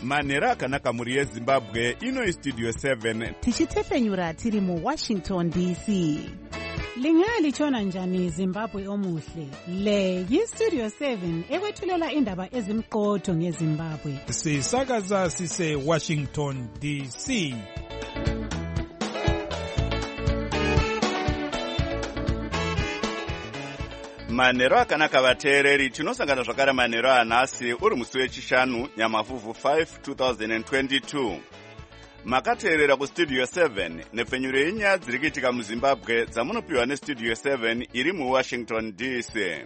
manhero akanaka mhuri yezimbabwe. Ino Studio 7 tichitefenyura tiri muWashington DC. Lingalitshona njani Zimbabwe omuhle? Le yiStudio 7 ekwethulela indaba ezimqotho ngeZimbabwe. Sisakaza sise Washington DC. manhero akanaka vateereri. Tinosangana zvakare manhero anhasi uri musi wechishanu Nyamavhuvhu 5 2022. Makateerera kuStudio 7 nepfenyuro yenyaya dziri kuitika muZimbabwe dzamunopiwa neStudio 7 iri muWashington DC.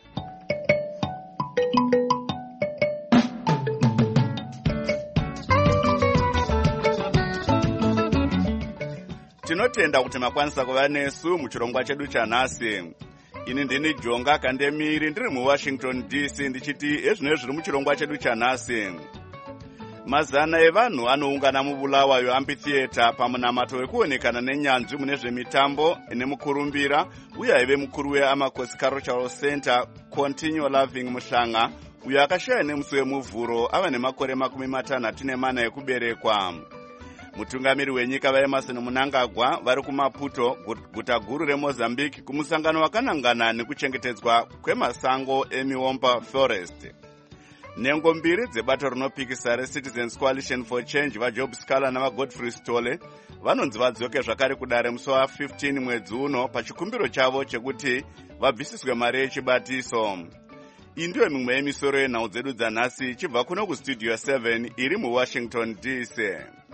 Tinotenda kuti makwanisa kuva nesu muchirongwa chedu chanhasi. Ini ndini Jonga Kandemiri ndiri muWashington DC ndichiti ezvino zviri muchirongwa chedu chanhasi. Mazana evanhu anoungana muBulawayo Amphitheatre pamunamato wekuonekana nenyanzvi mune zvemitambo nemukurumbira uye aive mukuru weAmakosi Cultural Center Continue Loving Muhlanga uyo akashaya nemusi wemuvhuro ava nemakore 64 ekuberekwa. Mutungamiri wenyika vaEmmerson Mnangagwa vari kuMaputo, guta guru reMozambique, kumusangano wakanangana nekuchengetedzwa kwemasango eMiomba Forest. Nhengo mbiri dzebato rinopikisa reCitizens Coalition for Change vaJob Scala navaGodfrey Stole vanonzi vadzoke zvakare kudare musi wa15 mwedzi uno pachikumbiro chavo chekuti vabvisiswe mari yechibatiso. Iyi ndiyo mimwe yemisoro yenhau dzedu dzanhasi ichibva kuno kuStudio 7 iri muWashington DC.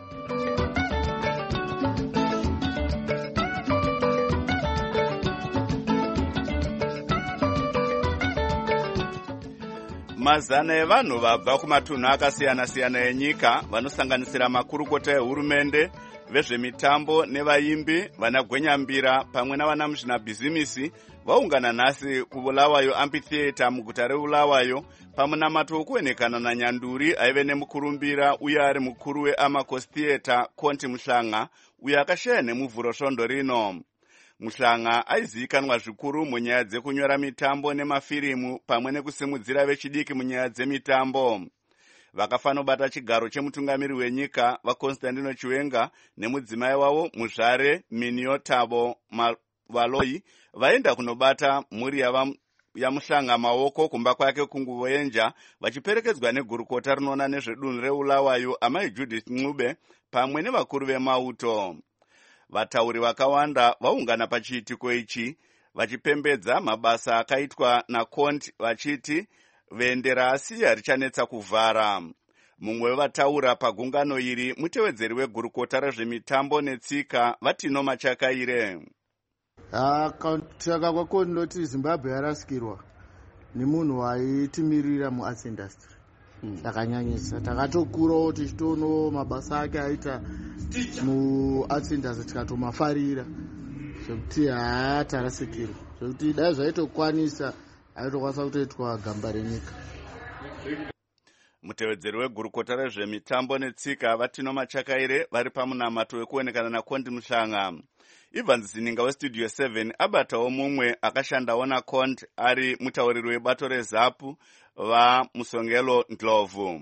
Mazana evanhu vabva kumatunhu akasiyana-siyana enyika vanosanganisira makurukota ehurumende, vezvemitambo nevaimbi, vanagwenyambira pamwe navanamuzvinabhizimisi vaungana nhasi kuBulawayo Amphitheatre muguta reBulawayo pamunamato wekuonekana naNyanduri aive nemukurumbira uye ari mukuru weAmakosi Theatre Konti Muhlanga uye akashaya nemuvhuro svondo rino. Muhlanga aizivikanwa zvikuru munyaya dzekunyora mitambo nemafirimu pamwe nekusimudzira vechidiki munyaya dzemitambo. Vakafanobata chigaro chemutungamiri wenyika vaConstantino Chiwenga nemudzimai wavo muzvare Miniotabo Valoi vaenda kunobata mhuri yaMuhlanga maoko kumba kwake kunguvoenja vachiperekedzwa negurukota rinoona nezvedunhu reBulawayo amai Judith Ncube pamwe nevakuru vemauto. Vatauri vakawanda vaungana pachiitiko ichi vachipembedza mabasa akaitwa naConti vachiti vendera asiya richanetsa kuvhara. Mumwe wevataura pagungano iri mutevedzeri wegurukota rezvemitambo netsika Vatino Machakaire. Kutaka kwako ndoti Zimbabwe yarasikirwa nemunhu waitimirira muarts industry. Takanyanyisa takatokurawo tichitono mabasa ake aita muarts industry tikatomafarira zvekuti tarasikirwa zvekuti dai zvaitokwanisa aitokwanisa kutoitwa gamba renyika. Mutevedzeri wegurukota rezvemitambo netsika Vatino Machakaire vari pamunamato wekuonekana naConti Muhlanga. Evans Zininga weStudio 7 abatawo mumwe akashandawo naConti ari mutauriri webato reZAPU vaMusongelo Ndlovu.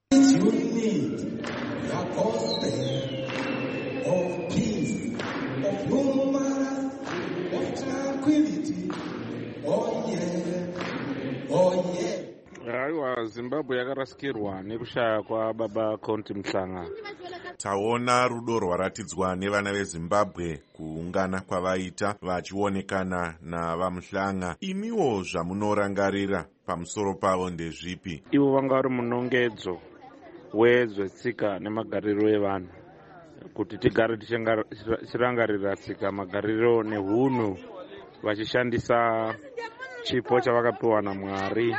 Aiwa, Zimbabwe yakarasikirwa nekushaya kwababa Konti Muhlanga. Taona rudo rwaratidzwa nevana veZimbabwe kuungana kwavaita vachionekana navaMuhlanga. Imiwo zvamunorangarira pamusoro pavo ndezvipi? Ivo vanga vari munongedzo wezvetsika nemagariro evanhu kuti tigare tichirangarira tsika, magariro nehunhu vachishandisa chipo chavakapiwa naMwari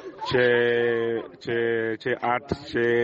cheart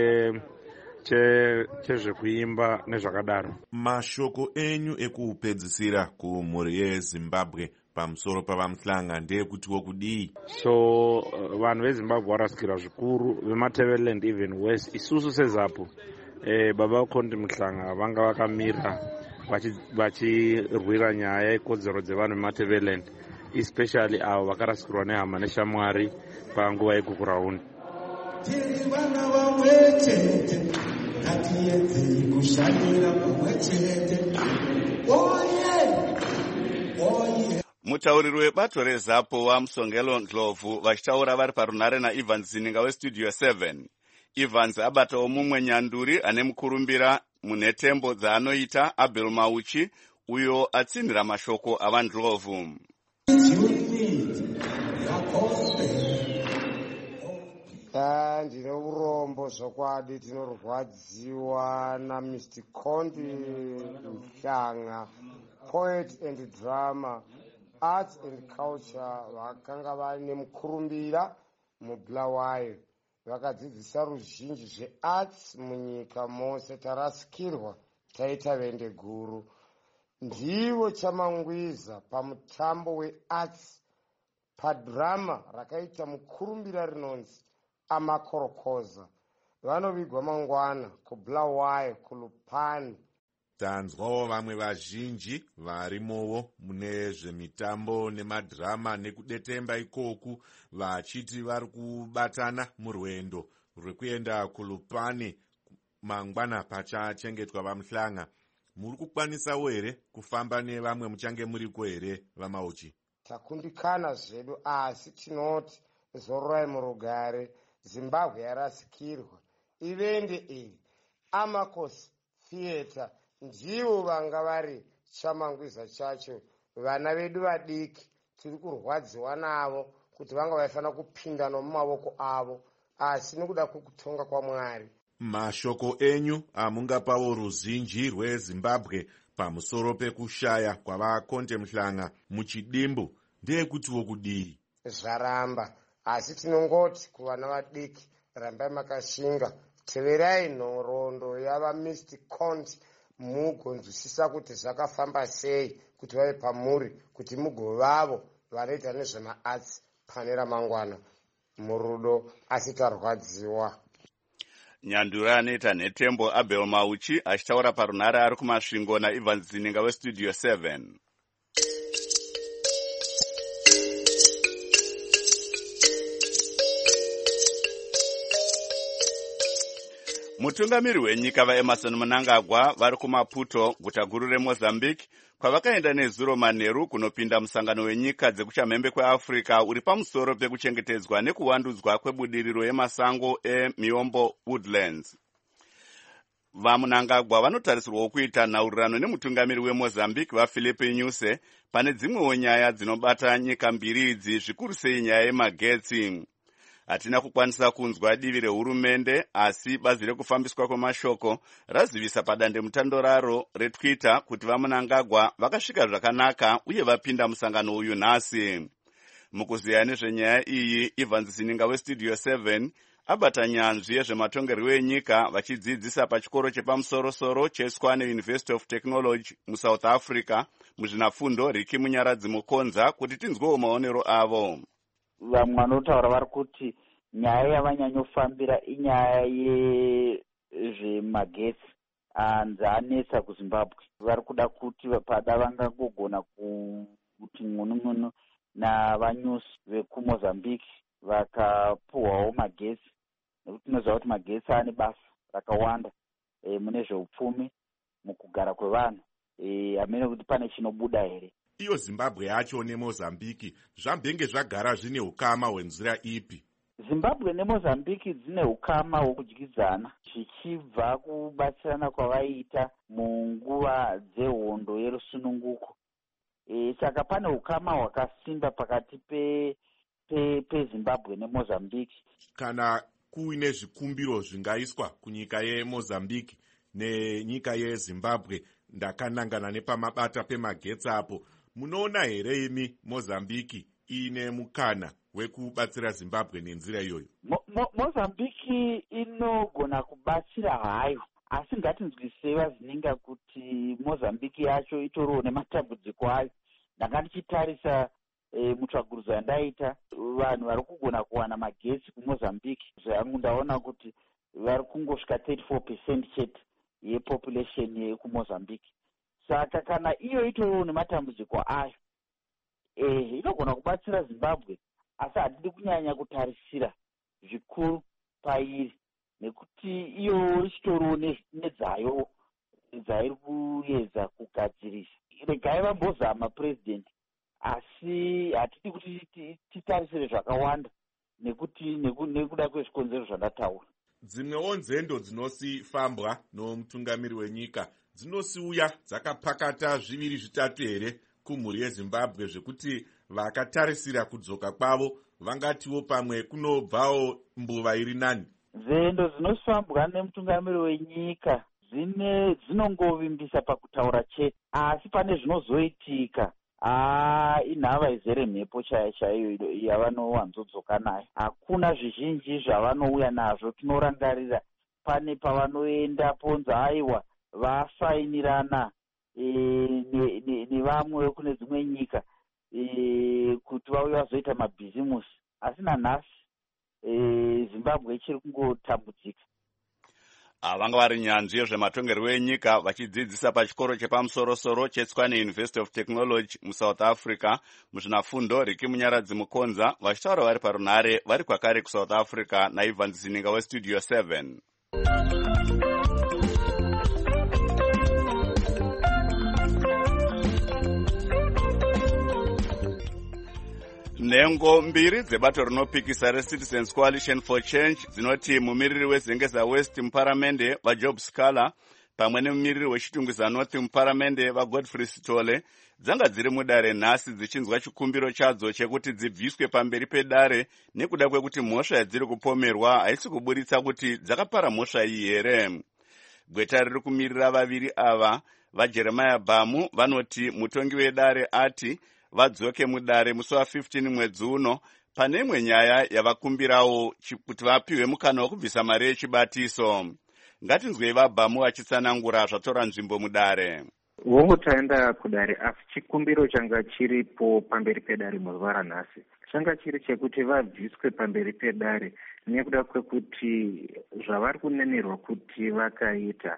chezvekuimba nezvakadaro. Mashoko enyu ekuupedzisira kumhuri yeZimbabwe pamusoro pavaMuhlanga ndeyekutiwo kudii? So vanhu veZimbabwe varasikirwa zvikuru, veMatabeleland even worse. Isusu seZAPU baba Konti Muhlanga vanga vakamira vachirwira nyaya yekodzero dzevanhu veMatabeleland, especially avo vakarasikirwa nehama neshamwari panguva yekukurauni. tiri vana vamwechete ngatiedzei kushandira kumwechete oye oye. Mutauriri webato reZAPO waMsongelo Ndlovu vachitaura vari parunhare naEvans Zininga westudio 7. Evans abatawo mumwe nyanduri ane mukurumbira munhetembo dzaanoita Abel Mauchi uyo atsinhira mashoko avaNdlovu. Ndine urombo zvokwadi tinorwadziwa naMr Condi Mhlanga, poet and drama, arts and culture, vakanga vaine mukurumbira muBulawayo. Vakadzidzisa ruzhinji zvearts munyika mose. Tarasikirwa taita vende guru. Ndivo chamangwiza pamutambo wearts padhirama rakaita mukurumbira rinonzi Amakorokoza. Vanovigwa mangwana kuBulawayo kuLupani. Tanzwawo vamwe vazhinji varimowo mune zvemitambo nemadhirama nekudetemba ikoku vachiti vari kubatana murwendo rwekuenda kuLupani mangwana pachachengetwa vaMhlanga. Muri kukwanisawo here kufamba nevamwe muchange muriko here vaMauchi? Takundikana zvedu asi tinoti zororai murugare. Zimbabwe yarasikirwa. Ivende iri Amakos Theatre ndivo vanga vari chamangwiza chacho. Vana vedu vadiki tiri kurwadziwa navo kuti vanga vaifana kupinda nomumavoko avo, asi nekuda kwekutonga kwaMwari. Mashoko enyu amungapawo ruzhinji rweZimbabwe pamusoro pekushaya kwavaKonde Mhlanga muchidimbu ndeyekutiwo kudii? Zvaramba, asi tinongoti kuvana vadiki, rambai makashinga, teverai nhoroondo yavaMr Condi mugonzwisisa kuti zvakafamba sei kuti vave pamuri, kuti mugovavo vanoita nezvemaarts pane ramangwana. Murudo asi tarwadziwa. Nyandura anoita nhetembo Abel Mauchi achitaura parunhare ari kumasvingo naEvans Zininga westudio 7. Mutungamiri wenyika vaEmerson Mnangagwa vari kuMaputo, guta guru reMozambique, kwavakaenda nezuro manheru kunopinda musangano wenyika dzekuchamhembe kweAfrica uri pamusoro pekuchengetedzwa nekuwandudzwa kwebudiriro yemasango eMiombo Woodlands. VaMnangagwa vanotarisirwawo kuita nhaurirano nemutungamiri weMozambique vaPhilippe Nyusi pane dzimwewo nyaya dzinobata nyika mbiri idzi, zvikuru sei nyaya yemagetsi. Hatina kukwanisa kunzwa divi rehurumende, asi bazi rekufambiswa kwemashoko razivisa padande mutando raro reTwitter kuti vaMnangagwa vakasvika zvakanaka uye vapinda musangano uyu nhasi. Mukuziya nezvenyaya iyi, Evans Zininga westudio 7 abata nyanzvi yezvematongerwo enyika vachidzidzisa pachikoro chepamusoro-soro cheSkwane University of Technology muSouth Africa muzvinafundo Riki Munyaradzi Mukonza kuti tinzwewo maonero avo. Vamwe vanotaura vari kuti nyaya yavanyanyofambira inyaya yezvemagetsi dzanetsa kuZimbabwe. Vari kuda kuti pada vangangogona kuti ng'unung'unu navanyusi vekuMozambique vakapuhwawo magetsi, nekuti tinoziva kuti magetsi ane basa rakawanda mune zveupfumi mukugara kwevanhu. Hamene kuti pane chinobuda here. Iyo Zimbabwe yacho neMozambique zvambenge zvagara zvine ukama hwenzira ipi? Zimbabwe neMozambique dzine ukama hwokudyidzana zvichibva kubatsirana kwavaiita munguva dzehondo yerusununguko. Saka pane ukama hwakasimba pakati peZimbabwe neMozambique. Kana kuine zvikumbiro zvingaiswa kunyika yeMozambique nenyika yeZimbabwe, ndakanangana nepamabata pemagetsi apo, munoona here imi Mozambique ine mukana wekubatsira Zimbabwe nenzira iyoyo? Mozambique inogona kubatsira hayo, asi ngatinzwisei vaZininga kuti Mozambique yacho itoriwo nematambudziko ayo. Ndanga ndichitarisa mutsvagurudzo yandaita, vanhu vari kugona kuwana magetsi kuMozambique zvangu ndaona kuti vari kungosvika 34% chete yepopulation yekuMozambique. Saka kana iyo itoriwo nematambudziko ayo, inogona kubatsira Zimbabwe, asi hatidi kunyanya kutarisira zvikuru pairi, nekuti iyo ichitoriwo nedzayo dzairi kuedza kugadzirisa. Regai vambozama president, asi hatidi kuti titarisire zvakawanda nekuda kwezvikonzero zvandataura. Dzimwewo nzendo dzinosifambwa nomutungamiri wenyika dzinosiuya dzakapakata zviviri zvitatu here kumhuri yeZimbabwe, zvekuti vakatarisira kudzoka kwavo vangatiwo pamwe kunobvawo mbuva iri nani. Nzendo dzinosifambwa nemutungamiri wenyika dzinongovimbisa pakutaura chete, asi pane zvinozoitika inhava izere mhepo chaiyo yavanowanzodzoka nayo. Hakuna zvizhinji zvavanouya nazvo. Tinorangarira pane pavanoenda ponzi aiwa vasainirana nevamwe vekune dzimwe nyika kuti vauye vazoita mabhizimusi, asi nanhasi Zimbabwe ichiri kungotambudzika. Vanga vari nyanzvi yezvematongerwo enyika vachidzidzisa pachikoro chepamusoro-soro cheTshwane University of Technology muSouth Africa muzvinafundo Riki Munyaradzi Mukonza, vachitaura vari parunhare vari kwakare kuSouth Africa naIvan Zininga weStudio 7. Nhengo mbiri dzebato rinopikisa reCitizens Coalition for Change dzinoti mumiriri weZengeza West muparamende vaJob Scala pamwe nemumiriri wechitungwiza North muparamende vaGodfrey Sitole dzanga dziri mudare nhasi dzichinzwa chikumbiro chadzo chekuti dzibviswe pamberi pedare nekuda kwekuti mhosva yadziri kupomerwa haisi kuburitsa kuti dzakapara mhosva iyi here. Gweta riri kumirira vaviri ava vaJeremiah Bamu vanoti mutongi wedare ati vadzoke mudare musi wa15 mwedzi uno pane imwe nyaya yavakumbirawo kuti vapiwe mukana wekubvisa mari yechibatiso. Ngatinzwei vaBamu vachitsanangura zvatora nzvimbo mudare. Vongo taenda kudare, asi chikumbiro changa chiripo pamberi pedare muzuva ranhasi changa chiri chekuti vabviswe pamberi pedare nekuda kwekuti zvavari kunenerwa kuti vakaita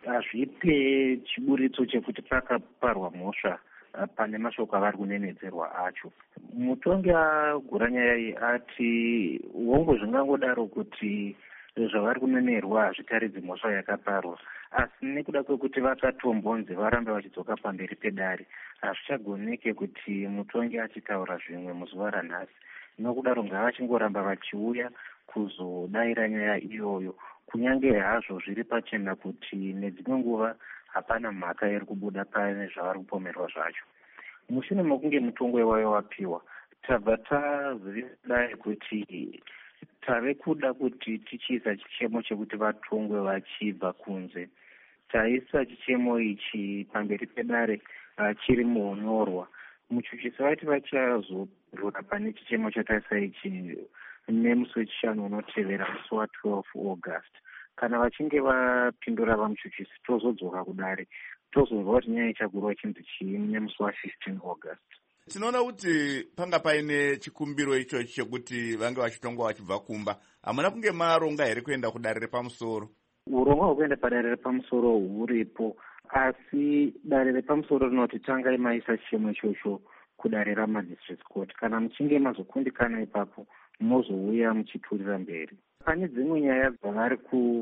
hazvipe chiburitso chekuti pakaparwa mhosva pane mashoko avari kunenedzerwa acho. Mutongi agura nyaya iyi ati vongo zvingangodaro kuti zvavari kunenerwa hazvitaridzi mhosva yakaparwa, asi nekuda kwekuti vakatombonzi varambe vachidzoka pamberi pedare hazvichagoneke kuti mutongi achitaura zvimwe muzuva ranhasi. Nokudaro ngavachingoramba vachiuya kuzodaira nyaya iyoyo, kunyange hazvo zviri pachena kuti nedzimwe nguva hapana mhaka iri kubuda pane zvavari kupomerwa zvacho. Mushure mokunge mutongo wayo wapiwa, tabva tazivisa kuti tave kuda kuti tichiisa chichemo chekuti vatongwe vachibva kunze. Taisa chichemo ichi pamberi pedare chiri munyorwa. Muchuchisi vati vachazorora pane chichemo chataisa ichi nemusi wechishanu unotevera musi wa12 August. Kana vachinge vapindura vamuchuchisi tozodzoka kudare tozonzwa kuti nyaya ichagurwa chinzi chii nemusi wa15 August. Tinoona kuti panga paine chikumbiro ichochi chekuti vange vachitongwa vachibva kumba. Hamuna kunge maronga here kuenda kudare repamusoro? Uronga hwekuenda padare repamusoro huripo, asi dare repamusoro rinoti tangai maisa chichemo ichocho kudare ramadistrict court. Kana muchinge mazokundikana ipapo mozouya muchiturira mberi. Pane dzimwe nyaya dzavari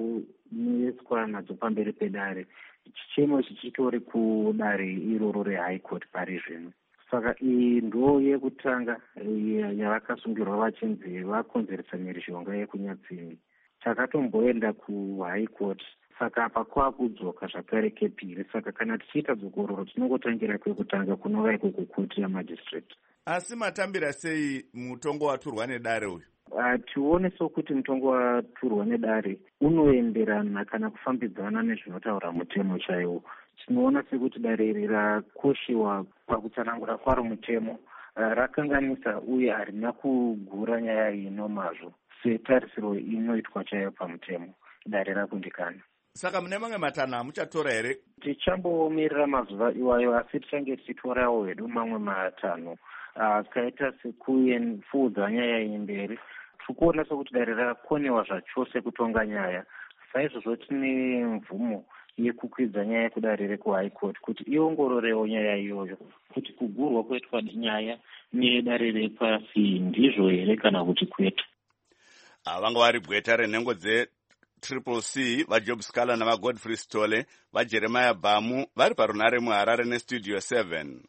kunetswa nadzo pamberi pedare. Chichemo ichi chitori kudare iroro reHigh Court pari zvino. Saka iyi ndo yekutanga yavakasungirwa vachinzi vakonzeresa mhirizhonga yekunyatsimbi. Takatomboenda kuHigh Court, saka apa kwakudzoka zvakare kepiri. Saka kana tichiita dzokororo tinongotangira kwekutanga kunova iko kukoti yamadistrict. Asi matambira sei mutongo waturwa nedare uyu? Tione sokuti mutongo waturwa nedare unoenderana kana kufambidzana nezvinotaura mutemo chaiwo. Tinoona sekuti dare iri rakoshiwa pakutsanangura kwaro mutemo, rakanganisa uye harina kugura nyaya iyi nomazvo setarisiro inoitwa chaiyo pamutemo. Dare rakundikana. Saka mune mamwe matanha muchatora here? Tichamboomirira mazuva iwayo, asi tichange tichitorawo hedu mamwe matanho akaita sekufuudza nyaya iyi mberi. Tikuona sekuti dare rakonewa zvachose kutonga nyaya. Saizvozvo tine mvumo yekukwidza nyaya kudare rekuHigh Court kuti iongororewo nyaya iyoyo, kuti kugurwa kuitwa nyaya nedare repasi ndizvo here kana kuti kwete. vanga vari gweta renhengo Triple C, vaJob Scala navaGodfrey Stole, vaJeremiah Bamu vari parunare muHarare neStudio 7.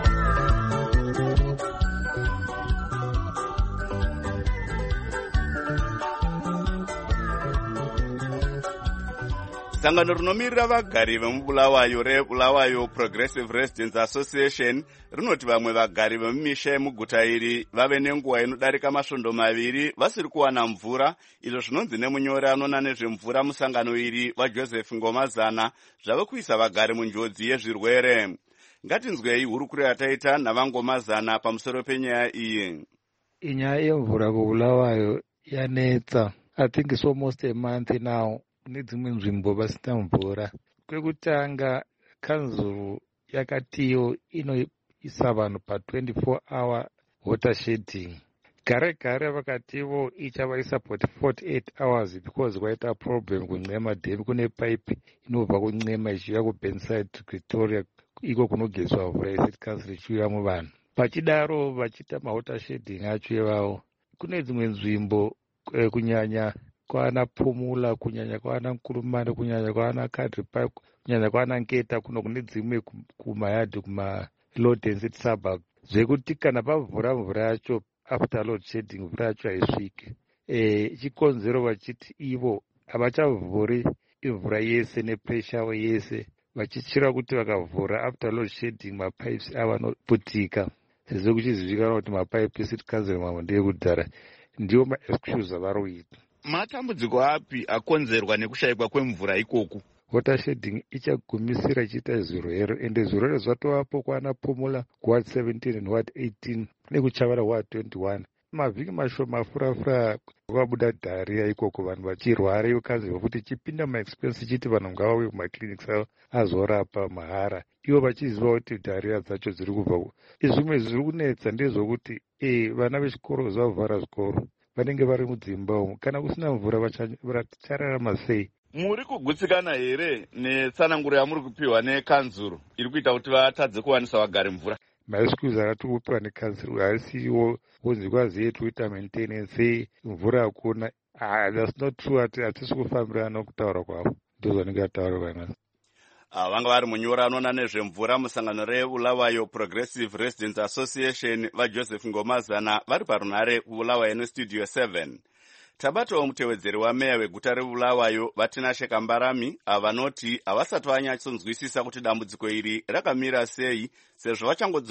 Sangano rinomirira vagari vemubulawayo reBulawayo Progressive Residents Association rinoti vamwe vagari vemumisha yemuguta iri vave nenguva inodarika masvondo 2 vasiri kuwana mvura, izvo zvinonzi nemunyori anona nezvemvura musangano iri vaJoseph Ngomazana zvave kuisa vagari munjodzi yezvirwere. Ngatinzwei hurukuro yataita navaNgomazana pamusoro penyaya iyi. Inyaya yemvura kuBulawayo yanetsa. I think it's almost a month now. Nedzimwe nzvimbo vasina mvura. Kwekutanga kanzuru yakatiyo inoisa vanhu pa 24-hour water shedding. Gare vakativo ichavaisa 48 hours because kwaita problem kun'ema dam. Kune pipe inobva kun'ema ichiuya kuBenside to Pretoria iko kunogezwa mvura yeCity Council ichiuya muvanhu. Vachidaro vachiita mawater shedding acho ivavo. Kune dzimwe nzvimbo kunyanya kwana Phumula, kunyanya kwana Nkurumane, kunyanya kwana Kadri Park, kunyanya kwana Nketa, kune dzimwe kumayadhi kuma-low density suburb. Zvekuti kana pavhura mvura yacho after load shedding mvura yacho haisviki. Chikonzero vachiti ivo havachavhuri mvura yese nepressure yese, vachichira kuti vakavhura after load shedding mapipes avanoputika. Sezvo kuchizivikanwa kuti mapaipi City Council mamwe ndeyekudhara ndiwo ma-excuse avaroita. Matambudziko api akonzerwa nekushayikwa kwemvura ikoku? Water shedding ichagumisira ichiita zvirwere, ende zvirwere zvatovapo kwana Phumula kuward 17 and ward 18 nekuchavara ward 21. Mavhiki mashoma furafura kwabuda diarrhea ikoko, vanhu vachirwara. Yokanzirwa kuti chipinda maexpense chiti vanhu ngavauye kumaclinics avo azorapa mahara, ivo vachiziva kuti diarrhea dzacho dziri kubva. Zvimwe zviri kunetsa ndezvokuti vana vechikoro zvavhara zvikoro vanenge vari mudzimba umu, kana kusina mvura vachararama sei? Muri kugutsikana here netsananguro yamuri kupiwa nekanzuru iri kuita kuti vatadze kuwanisa vagari mvura? Maexcuse akati kupiwa nekanzuru haisiwo kunzi kwazi yetu kuita maintenance, mvura hakuna. That's not true. Hatisi kufambirana nokutaura kwavo, ndizvo vanenge vataura vanasi. Vanga vari munyori anoona nezvemvura musangano reBulawayo Progressive Residents Association vaJoseph Ngomazana vari parunare kuBulawayo neStudio 7. Tabatawo mutevedzeri wameya weguta reBulawayo vaTinashe Kambarami vanoti havasati vanyatsonzwisisa kuti dambudziko iri rakamira sei sezvo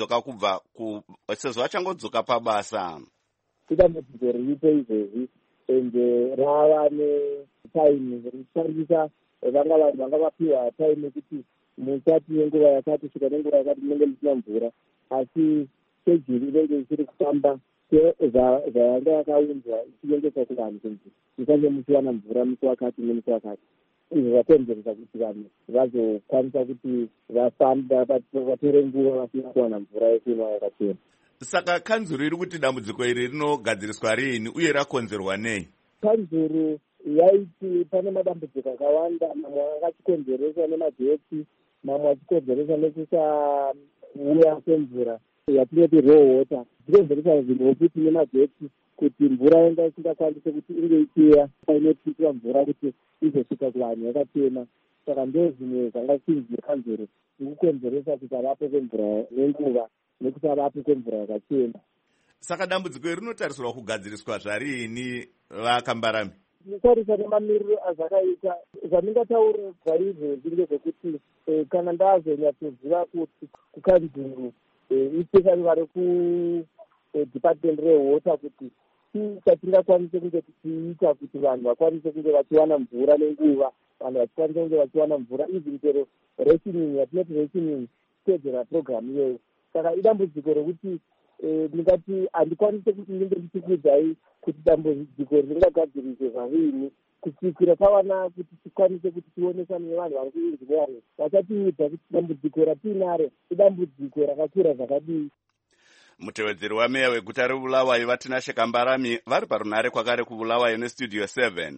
vachangodzoka pabasa. Dambudziko riripo izvezvi ende rava netime richishandisa. Vanhu vanga vapiwa time yekuti musati nenguva yakati svika nenguva yakati munenge musina mvura, asi schedule inenge isiri kufamba zvayanga yakaunzwa ichiendeswa kuvanhu kunzi musange muchiwana mvura musi wakati nemusi wakati. Izvi zvakonzeresa kuti vanhu vazokwanisa kuti vatore nguva vasina kuwana mvura yekumwa yakachena. Saka kanzuru iri kuti dambudziko iri rinogadziriswa riini uye rakonzerwa nei? Kanzuru yaiti pane madambudziko akawanda, mamwe akachikonzereswa nemagetsi, mamwe achikonzereswa nekusauya kwemvura yatinoti raw water, chikonzeresa zvinhu kuti nemagetsi kuti mvura yanga isingakwanise kuti inge ichiuya inotiitwa mvura kuti izosvika kuvanhu yakachena. Saka ndo zvimwe zvanga chinzi kanzuro ikukonzeresa kusavapo kwemvura nenguva nekusavapo kwemvura yakachena. Saka dambudziko iri rinotarisirwa kugadziriswa zvariini vaKambarami? Kutarisa nemamiriro azvakaita, zvandingataura zvaizvozvi ndezvekuti kana ndazonyatsoziva kuti kukanzuru especially vari kudepartment rewater kuti chii chatingakwanise kunge tichiita kuti vanhu vakwanise kunge vachiwana mvura nenguva, vanhu vachikwanisa kunge vachiwana mvura even chero rationing yatinoti rationing tedzera program iyoyo. Saka idambudziko rekuti ndingati handikwanise kuti ndinge ndichikudzai kuti dambudziko ringagadziriswe zvariini kusvikira tawana kuti tikwanise kuti tionesane nevanhu vari kuinjiniyaring vachatiudza kuti dambudziko ratiinaro idambudziko rakakura zvakadii. Mutevedzeri wameya weguta reBulawayo vaTinashe Kambarami vari parunare kwakare kuBulawayo neStudio 7.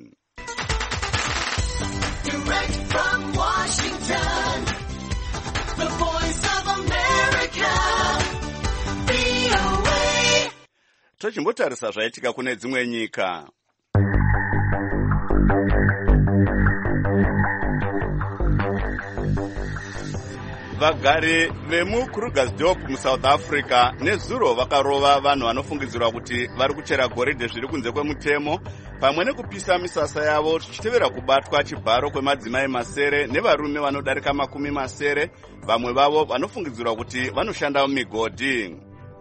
Direct from Washington, the voice of America, VOA. Tochimbotarisa zvaitika kune dzimwe nyika. Vagari vemukrugersdorp muSouth Africa nezuro vakarova vanhu vanofungidzirwa kuti vari kuchera goridhe zviri kunze kwemutemo pamwe nekupisa misasa yavo zvichitevera kubatwa chibharo kwemadzimai masere nevarume vanodarika 10. Vamwe vavo vanofungidzirwa kuti vanoshanda mumigodhi.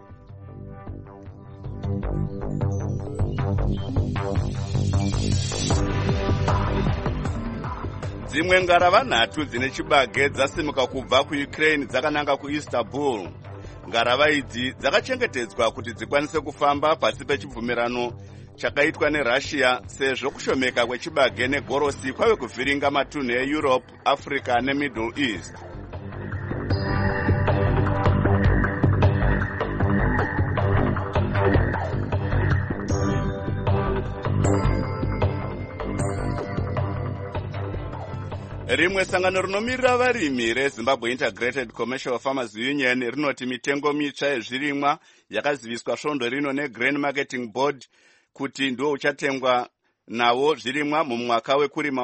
Dzimwe ngarava 3 dzine chibage dzasimuka kubva kuUkraine dzakananga kuIstanbul. Ngarava idzi dzakachengetedzwa kuti dzikwanise kufamba pasi pechibvumirano chakaitwa neRussia sezvo kushomeka kwechibage negorosi kwave kuvhiringa matunhu eEurope, Africa neMiddle East. Rimwe sangano rinomirira varimi reZimbabwe Integrated Commercial Farmers Union rinoti mitengo mitsva yezvirimwa yakaziviswa svondo rino neGrain Marketing Board kuti ndiwo uchatengwa nawo zvirimwa mumwaka wekurima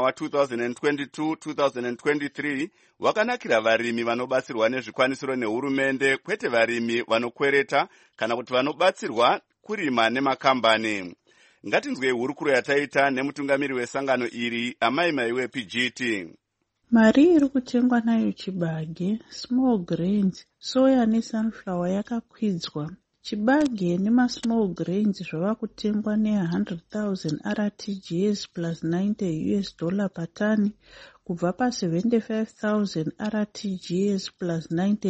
wa2022-2023 wakanakira varimi vanobatsirwa nezvikwanisiro nehurumende, kwete varimi vanokwereta kana kuti vanobatsirwa kurima nemakambani. Ngatinzwei hurukuro yataita nemutungamiri wesangano iri, Amai Maiwe PGT. Mari iri kutengwa nayo chibage, small grains, soya nesunflower yakakwidzwa. Chibage nemasmall grains zvava kutengwa ne100,000 RTGS plus $90 patani kubva pa75,000 RTGS plus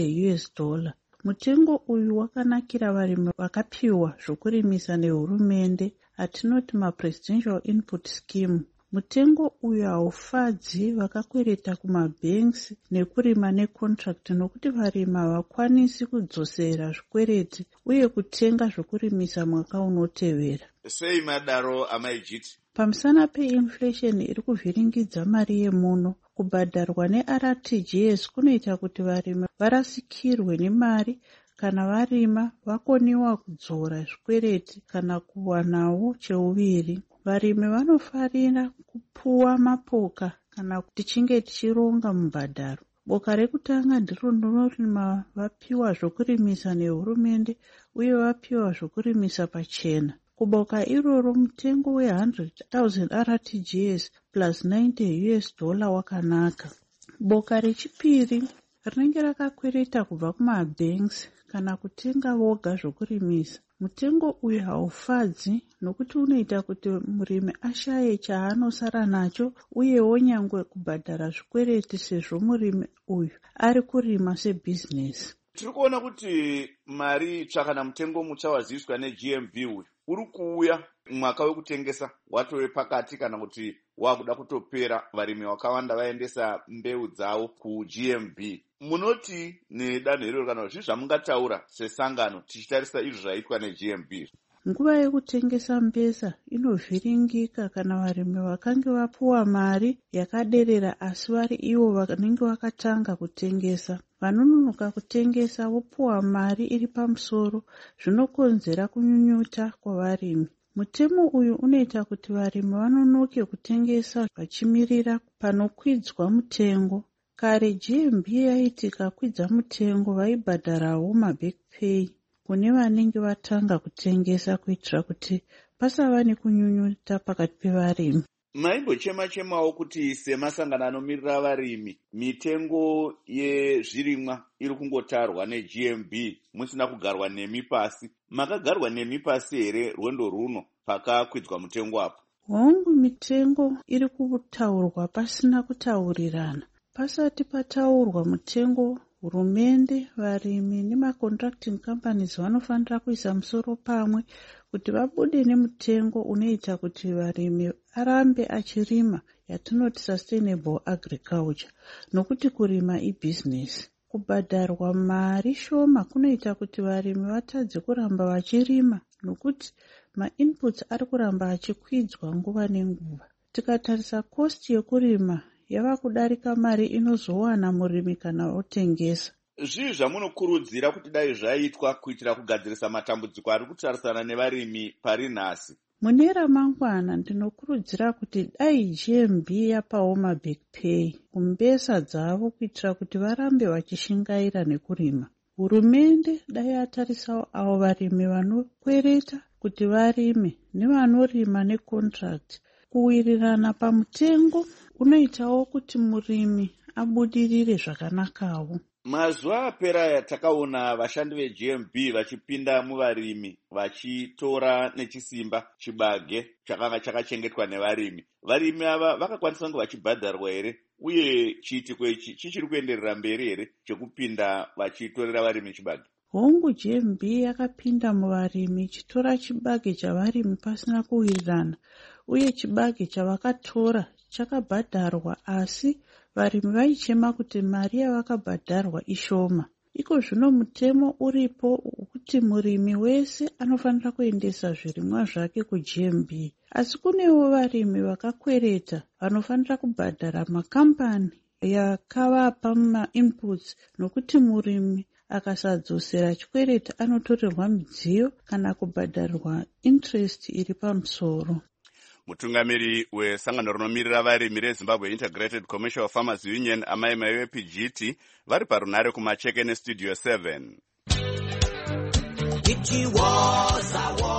$90. Mutengo uyu wakanakira varimi vakapiwa zvokurimisa nehurumende atinoti mapresidential input scheme. Mutengo uyu haufadzi vakakwereta kumabanks nekurima necontract nokuti varimi havakwanisi kudzosera zvikwereti uye kutenga zvokurimisa mwaka unotevera. Sei madaro amaijiti? Pamusana peinflation iri kuvhiringidza mari yemuno, kubhadharwa neRTGS kunoita kuti varimi varasikirwe nemari kana varima vakoniwa kudzora zvikwereti kana kuwanawo cheuviri. Varimi vanofarira kupuwa mapoka kana tichinge tichironga mubhadharo. Boka rekutanga ndiro rinorima vapiwa zvokurimisa nehurumende uye vapiwa zvokurimisa pachena. Kuboka iroro mutengo we100,000 RTGS plus $90 wakanaka. Boka rechipiri rinenge rakakwereta kubva kumabanks kana kutenga voga zvokurimisa. Mutengo uyu haufadzi nokuti unoita kuti murimi ashaye chaanosara nacho uyewo nyangwe kubhadhara zvikwereti sezvo murimi uyu ari kurima sebhizinesi. Tiri kuona kuti mari itsva kana mutengo mutsva waziviswa neGMB uyu uri kuuya mwaka wekutengesa watove pakati kana kuti wakuda kutopera, varimi vakawanda vaendesa mbeu dzavo kuGMB. Munoti nedanho iroro kana zvii zvamungataura sesangano tichitarisa izvo zvaitwa neGMB? Nguva yekutengesa mbesa inovhiringika kana varimi vakange vapuwa mari yakaderera asi vari ivo vanenge vakatanga kutengesa. Vanononoka kutengesa vopuwa mari iri pamusoro, zvinokonzera kunyunyuta kwavarimi. Mutemo uyu unoita kuti varimi vanonoke kutengesa vachimirira panokwidzwa mutengo. Kare GMB yaiti ikakwidza mutengo vaibhadharawo maback pay kune vanenge vatanga kutengesa kuitira kuti pasava nekunyunyuta pakati pevarimi. Maimbochema-chemawo kuti semasangano anomirira varimi mitengo yezvirimwa iri kungotarwa neGMB musina kugarwa nemi pasi. Makagarwa nemi pasi here rwendo runo pakakwidzwa mutengo apo? Hongu, mitengo iri kutaurwa pasina kutaurirana. Pasati pataurwa mutengo, hurumende, varimi nemacontracting companies vanofanira kuisa musoro pamwe kuti vabude nemutengo unoita kuti varimi arambe achirima, yatinoti sustainable agriculture, nokuti kurima ibhizinesi. Kubhadharwa mari shoma kunoita kuti varimi vatadze kuramba vachirima nokuti mainputs ari kuramba achikwidzwa nguva nenguva. Tikatarisa cost yekurima yava kudarika mari inozowana murimi kana otengesa. Zvii zvamunokurudzira kuti dai zvaitwa kuitira kugadzirisa matambudziko ari kutarisana nevarimi pari nhasi? Mune ramangwana ndinokurudzira kuti dai GMB yapawo maBack Pay kumbesa dzavo kuitira kuti varambe vachishingaira nekurima. Hurumende dai yatarisawo avo varimi vanokwereta kuti varime nevanorima necontract. Kuwirirana pamutengo kunoitawo kuti murimi abudirire zvakanakawo. Mazuva apera takaona vashandi veGMB vachipinda muvarimi vachitora nechisimba chibage chakanga chakachengetwa nevarimi. Varimi ava vakakwanisa kunge vachibhadharwa here, uye chiitiko ichi chichiri kuenderera mberi here chekupinda vachitorera varimi chibage? Hongu GMB yakapinda muvarimi ichitora chibage chavarimi pasina kuwirirana, uye chibage chavakatora chakabhadharwa, asi varimi vaichema kuti mari yavakabhadharwa ishoma. Iko zvino mutemo uripo kuti murimi wese anofanira kuendesa zvirimwa zvake kuGMB. Asi kunewo varimi vakakwereta vanofanira kubhadhara makambani yakavapa mainputs, nokuti murimi akasadzosera chikwereta anotorerwa midziyo kana kubhadharwa interest iri pamusoro. Mutungamiri wesangano rinomirira varimi reZimbabwe Integrated Commercial Farmers Union amaimaiwe PGT vari parunare kumacheke nestudio 7. It was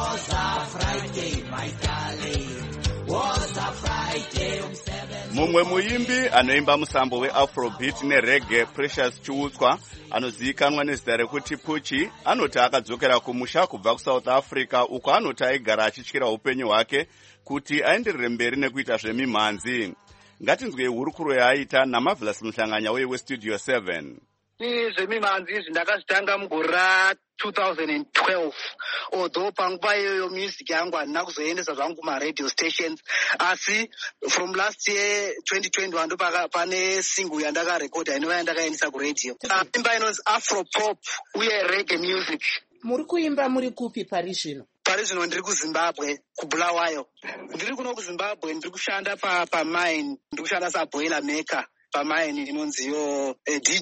a Friday, my darling. Was a Friday. Mumwe muimbi anoimba musambo weafrobeat nereggae Precious Chiutswa anozivikanwa nezita rekuti Puchi anoti akadzokera kumusha kubva kuSouth Africa uko anoti aigara achityira upenyu hwake kuti aenderere mberi nekuita zvemimhanzi. Ngatinzwe hurukuro yaaita naMarvelous Muhlanganya weStudio 7. Zvemimhanzi izvi ndakazvitanga mugore ra2012, although panguva iyoyo music yangu handina kuzoendesa zvangu kumaradio stations, asi from last year 2021 ndo pane single yandakarekodha inova yandakaendesa kuradio. Imba inonzi afropop uye reggae music. Muri kuimba muri kupi pari zvino? Pari zvino ndiri kuZimbabwe, kuBulawayo. Ndiri kuno kuZimbabwe, ndiri kushanda pamine, ndiri kushanda saboiler maker pamine inonziyo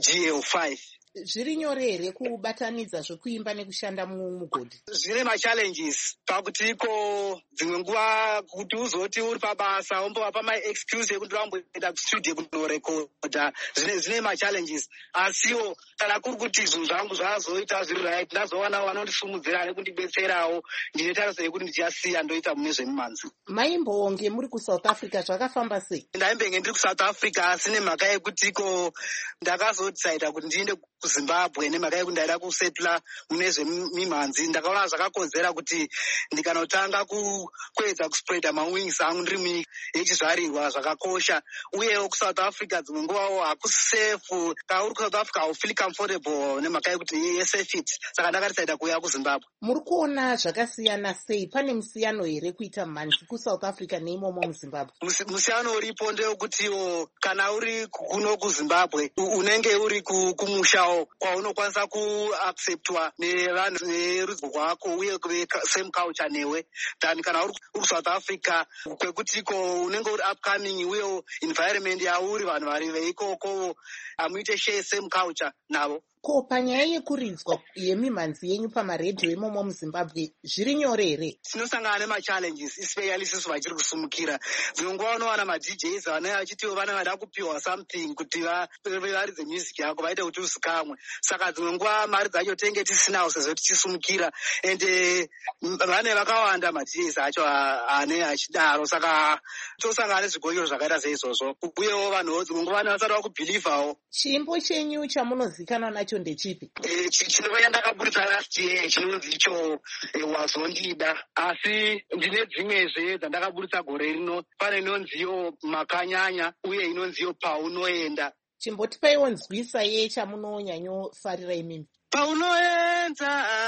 DGL5. Zviri nyore here kubatanidza zvekuimba nekushanda mumugodhi? Zvine machallenges pakuti iko dzimwe nguva kuti uzoti uri pabasa umbova pamaexcuse yekuti wamboenda kustudio kunorekodha, zvine machallenges. Asiwo kana kuri kuti zvinhu zvangu zvazoita zviri right, ndazowana vanondisumudzira nekundibetserawo, ndine tariso yekuti ndichasiya ndoita mune zvemimhanzi. Maimbonge muri kuSouth Africa zvakafamba sei? Ndaimbenge ndiri kuSouth Africa, asi nemhaka yekuti iko ndakazodecida kuti ndiende kuZimbabwe nemhaka yekuti ndaida kusetula mune zvemimhanzi. Ndakaona zvakakodzera kuti ndikanotanga kuedza kuspreada mawings angu ndiri munyika yechizvarirwa zvakakosha, uyewo kuSouth Africa dzimwe nguvawo hakusefu. Kana uri kuSouth Africa haufili comfortable nemhaka yekuti yesafety, saka ndakadecida kuuya kuZimbabwe. Muri kuona zvakasiyana sei? Pane musiyano here kuita mhanzi kuSouth Africa neimomo muZimbabwe? Musiyano uripo ndewekutiwo kana uri kuno kuZimbabwe unenge uri kumusha kwaunokwanisa kuacceptwa nevanhu verudzi rwako uye same culture newe, than kana uri kuSouth Africa kwekutiko unenge uri upcoming uye environment yauri vanhu vari veikoko hamuite share same culture navo. Ko panyaya yekuridzwa yemimhanzi yenyu pamaredhiyo imomo muZimbabwe zviri nyore here? Tinosangana nemachallenges, especially isusu vachiri kusumukira. Dzimwe nguva unowana maDJs vanenge vachitiwo vana vada kupiwa something kuti varidze music yako vaite kuti uzikamwe. Saka dzimwe nguva mari dzacho tenge tisinawo sezvo tichisumukira, ende vane vakawanda maDJs acho ane achidaro, saka tosangana nezvigonyo zvakaita seizvozvo. Uyewo vanhuwo dzimwe nguva vasada kubhilivhawo. Chimbo chenyu chamunozikanwa nacho ndechipi? Chinova yandakaburitsa last year chinonzi icho wazondida, asi ndine dzimwezve dzandakaburitsa gore rino. Pane inonziyo makanyanya uye inonziyo paunoenda. Chimbotipaiwo nzwisa yechamunonyanyofarira imimi. Paunoenza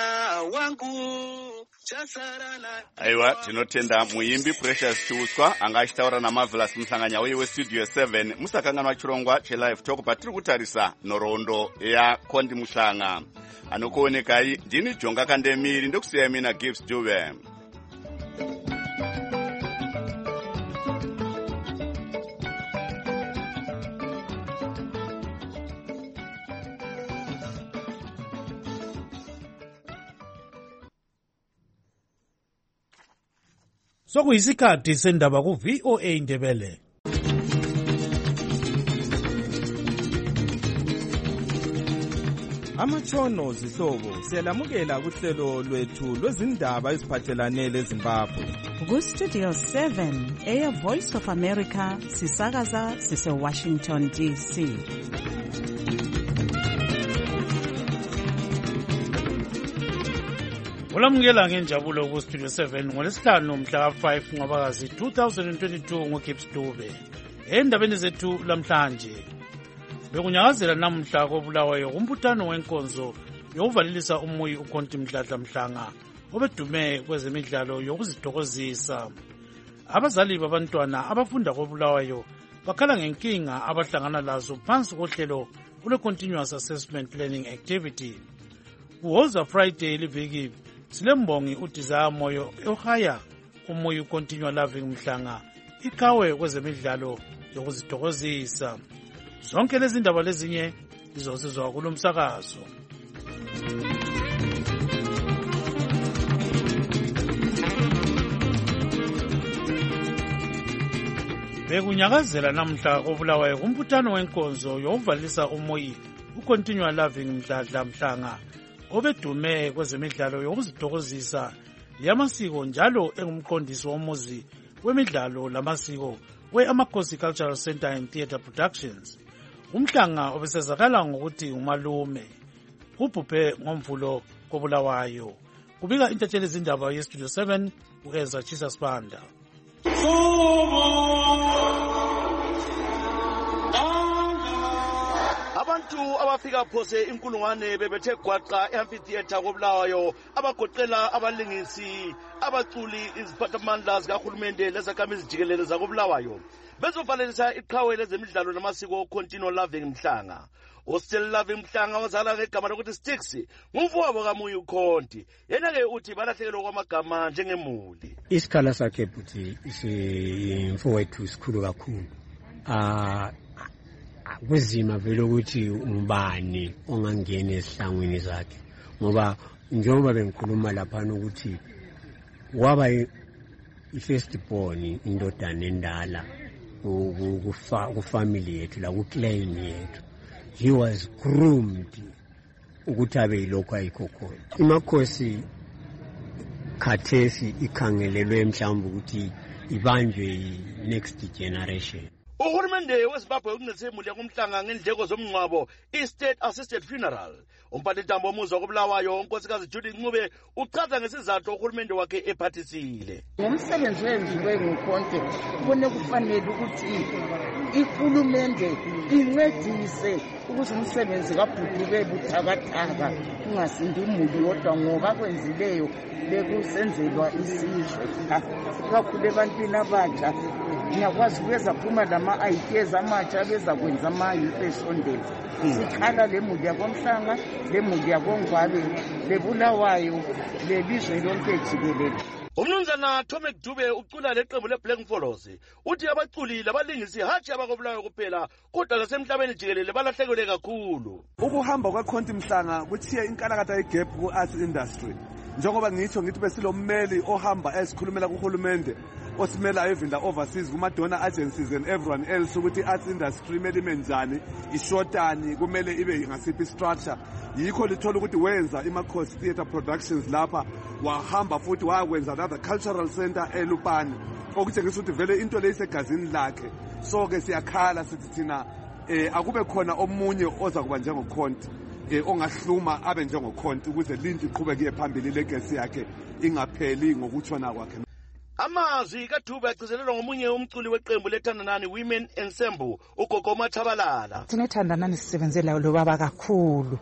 wangu chasarana. Aiwa, tinotenda muimbi Precious Chiutswa anga achitaura naMarvelous Muhlanganya weStudio 7 musakanganwa chirongwa chelive talk patiri kutarisa nhoroondo yaKondi Muhlanga. Anokuonekai ndini Jonga Kandemiri, ndokusiyai mina Gibbs Dube. Sokuyisikhathi sendaba ku VOA Indebele. Amatshono zihlobo siyalamukela kuhlelo lwethu lwezindaba eziphathelane leZimbabwe. Ku Studio 7 Air Voice of America sisakaza sise Washington DC. Ulamukela ngenjabulo ku Studio 7 ngolesihlanu mhla ka 5 ngoBakazi 2022 ngoGibbs Dube. Endabeni zethu lamhlanje bekunyakazela namhla kobulawayo umbuthano wenkonzo yokuvalelisa umuyi ukhonti Mdladla Mhlanga obedume kwezemidlalo yokuzithokozisa. Abazali babantwana abafunda kobulawayo bakhala ngenkinga abahlangana lazo phansi kohlelo kule continuous assessment learning activity. Kuwoza Friday liviki silembongi uDesire Moyo ohaya umuyi uContinue Loving Mhlanga ikhawe kwezemidlalo yokuzithokozisa. Zonke lezi ndaba lezinye izosizwa kulomsakazo. Bekunyakazela namhla kobulawayo umbuthano wenkonzo yokuvalisa umuyi uContinue Loving Mdladla Mhlanga obedume kwezemidlalo yokuzithokozisa yamasiko njalo engumqondisi womuzi wemidlalo lamasiko we-Amakhosi Cultural Center and Theatre Productions. Umhlanga obesezakala ngokuthi umalume ubhubhe ngomvulo kobulawayo. Kubika intatheli izindaba yeStudio 7 uEza Chisa Spanda. Abantu abafika phose inkulungwane bebethe gwaqa eamphitheater kobulawayo abagoqela abalingisi abaculi iziphathamandla zikahulumende lezakhamizi jikelele zakobulawayo bezovalelisa iqhawe lezemidlalo namasiko oContinue Loving Mhlanga. Still Loving Mhlanga ozala ngegama lokuthi Sticks ngumfowabo kaMuyi ukhonti. Yena-ke uthi balahlekelwa kwamagama njengemuli. Isikhala sakhe futhi imfowethu sikhulu kakhulu. Kuzima vele ukuthi umbani ongangena esihlangwini zakhe ngoba njengoba bengikhuluma lapha ukuthi waba i-first born indodana endala ku family yethu la ku clan yethu. He was groomed ukuthi abe yilokho ayikho khona. Imakhosi khathesi ikhangelelwe mhlawumbe ukuthi ibanjwe next generation. Uhulumende weZimbabwe ukunethe imuli yakumhlanga ngendleko zomngcwabo i-state assisted funeral. Umphathintambo womuzi wakobulawayo unkosikazi Judy Ncube uchaza ngesizathu uhulumende wakhe ephathisile. Ngomsebenzi wenziwe ngukhonti kubone kufanele ukuthi ihulumende incedise ukuthi umsebenzi kabhuti ube buthakathaka ungasindi imuli yodwa ngoba kwenzileyo bekusenzelwa isizwe kakhulu ebantwini abatsha. Ngiyakwazi ukwenza phuma lama-ideas amatsha bezakwenza ama-youth esondela. Sikhala le muli yakomhlanga, le muli yakongwabe, lebulawayo, lelizwe lonke jikelele. Umnumzana Tomek Dube ucula leqembu leBlack Follows uthi abaculi labalingisi hatshi abakobulawayo kuphela kodwa nasemhlabeni jikelele balahlekelwe kakhulu. Ukuhamba kweConti Mhlanga kuthiye inkalakatha igap ku-arts industry. Njengoba ngithi besilommeli ohamba esikhulumela kuhulumende osimela even la overseas kuma-donor agencies and everyone else ukuthi i-arts industry kumele ime njani, ishotani, kumele ibe ngasiphi structure. Yikho lithola ukuthi wenza iMakhosi Theatre Productions lapha wahamba futhi wakwenza another cultural center eLupane okutshengisa ukuthi vele into leyisegazini lakhe. So-ke siyakhala sithi thina akube khona omunye oza kuba njengokhonti ongahluma abe njengokhonti ukuze linto iqhubeke phambili legacy yakhe ingapheli ngokutshona kwakhe. Amazwi kaDube agcizelelwa ngomunye umculi weqembu leThandanani Women Ensemble uGogo Mathabalala. Sinethandanani sisebenzela lo baba kakhulu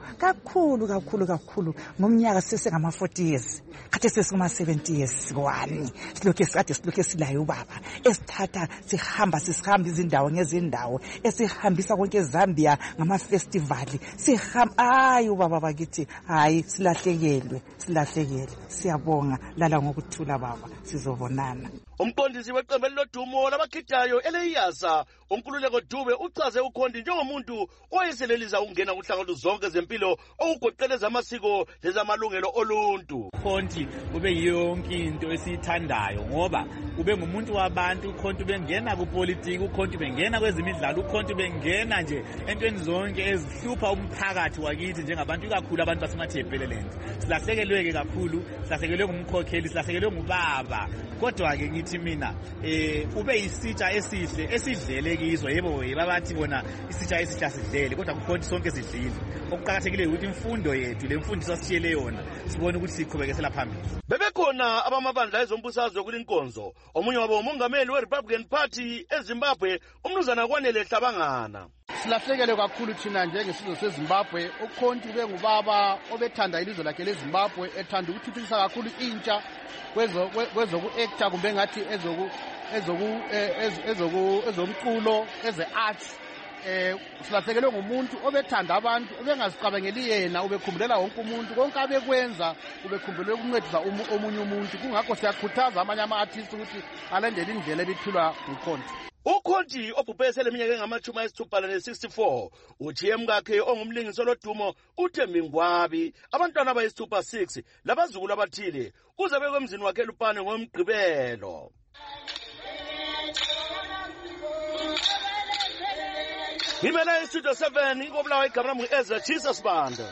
ngomnyaka sesengama 40 years khathi sesingama 70 years kwani silokhe silayo ubaba esithatha sihamba izindawo ngezindawo esihambisa konke eZambia ngama festival sihamba ubaba bakithi hayi silahlekelwe siyabonga lala ngokuthula baba sizobona. umqondisi weqembu elilodumo labakhidayo eleyiyasa uNkululeko Dube uchaze uKhondi njengomuntu owayeseleliza ukungena kuhlangothi zonke zempilo okugoqeleza amasiko lezamalungelo oluntu. Khondi ube yonke into esiyithandayo ngoba ube ngumuntu wabantu. uKhondi bengena kupolitiki, uKhondi bengena kwezimidlalo, uKhondi bengena nje entweni zonke ezihlupha umphakathi wakithi njengabantu, kakhulu abantu basemaThebeleland. Silahlekelwe kakhulu, silahlekelwe ngumkhokheli, silahlekelwe ngubaba. Kodwa ke ngithi mina ube isitsha esihle esidlele kizo. Yebo babathi bona isitsha esihle asidlele, kodwa kuKhondi sonke sidlile. Okuqhakathekile ukuthi imfundo yethu, le mfundiso sithiyele yona, sibone ukuthi siqhubekela phambili. Bebekhona abamabandla ezombusazwe kulinkonzo. Omunye wabo umongameli weRepublican Party eZimbabwe, umnumzana Kwanele Hlabangana. Silahlekele kakhulu thina njengesizwe seZimbabwe. uKhondi ubengubaba obethanda ilizwe lakhe leZimbabwe, ethanda ukuthuthukisa kakhulu intsha kwezoku-actor kumbe ngathi ezomculo, eze-arts. Silahlekelwe ngumuntu obethanda abantu, obengazicabangeli yena, ubekhumbulela wonke umuntu, konke abekwenza ubekhumbulele ukuncedisa omunye umuntu. Kungakho siyakhuthaza amanye ama-artists ukuthi alandele indlela ebiphilwa nguKhondi. uKhondi obhubhe eseleminyaka engama-64 uthi emkakhe ongumlingisi olodumo uThembi Ngwabi abantwana abayisi-6 labazukulu abathile uze bekwemzini wakhe eLupane ngoMgqibelo. Ngimela iStudio 7 ikobulawa igama lami Ezra Jesus Banda.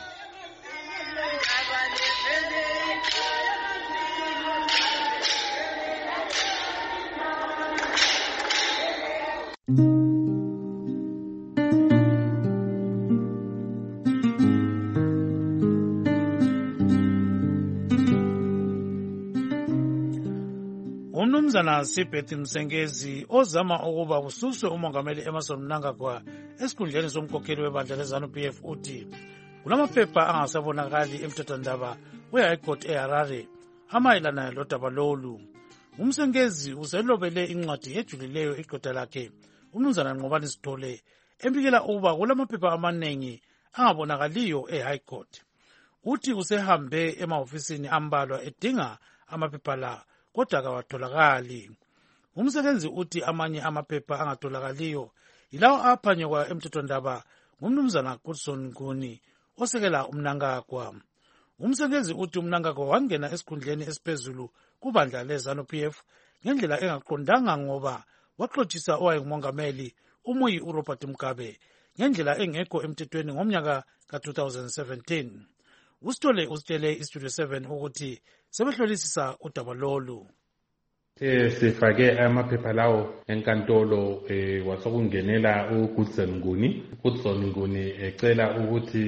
Umnumzana Sibeth Msengezi ozama ukuba kususwe umongameli Emmerson Mnangagwa esikhundleni somkhokheli webandla leZANU-PF uthi kulamaphepha angasabonakali emthethwandaba we-High Court eHarare amayelana lodaba lolu. Umsengezi uselobele incwadi ejulileyo iqoda lakhe umnumzana Nqobani Sithole empikela ukuba kulamaphepha amaningi angabonakaliyo eHigh Court. Uthi usehambe emahofisini ambalwa edinga amaphepha la kodwa kawatholakali. Umsebenzi uthi amanye amaphepha angatholakaliyo yilawo aphanyekwa emthethwandaba ngumnumzana Goodson Nguni osekela uMnangagwa. Umsebenzi uthi uMnangagwa wangena esikhundleni esiphezulu kubandla leZANU-PF ngendlela engaqondanga ngoba waxoxisa owayengumongameli uMuyi uRobert Mugabe ngendlela engekho emthethweni ngomnyaka ka-2017. Usithole usitshele iStudio 7 ukuthi sebehlolisisa udaba lolu. Sifake amaphepha lawo enkantolo wasokungenela uGoodson Nguni. uGoodson Nguni ecela ukuthi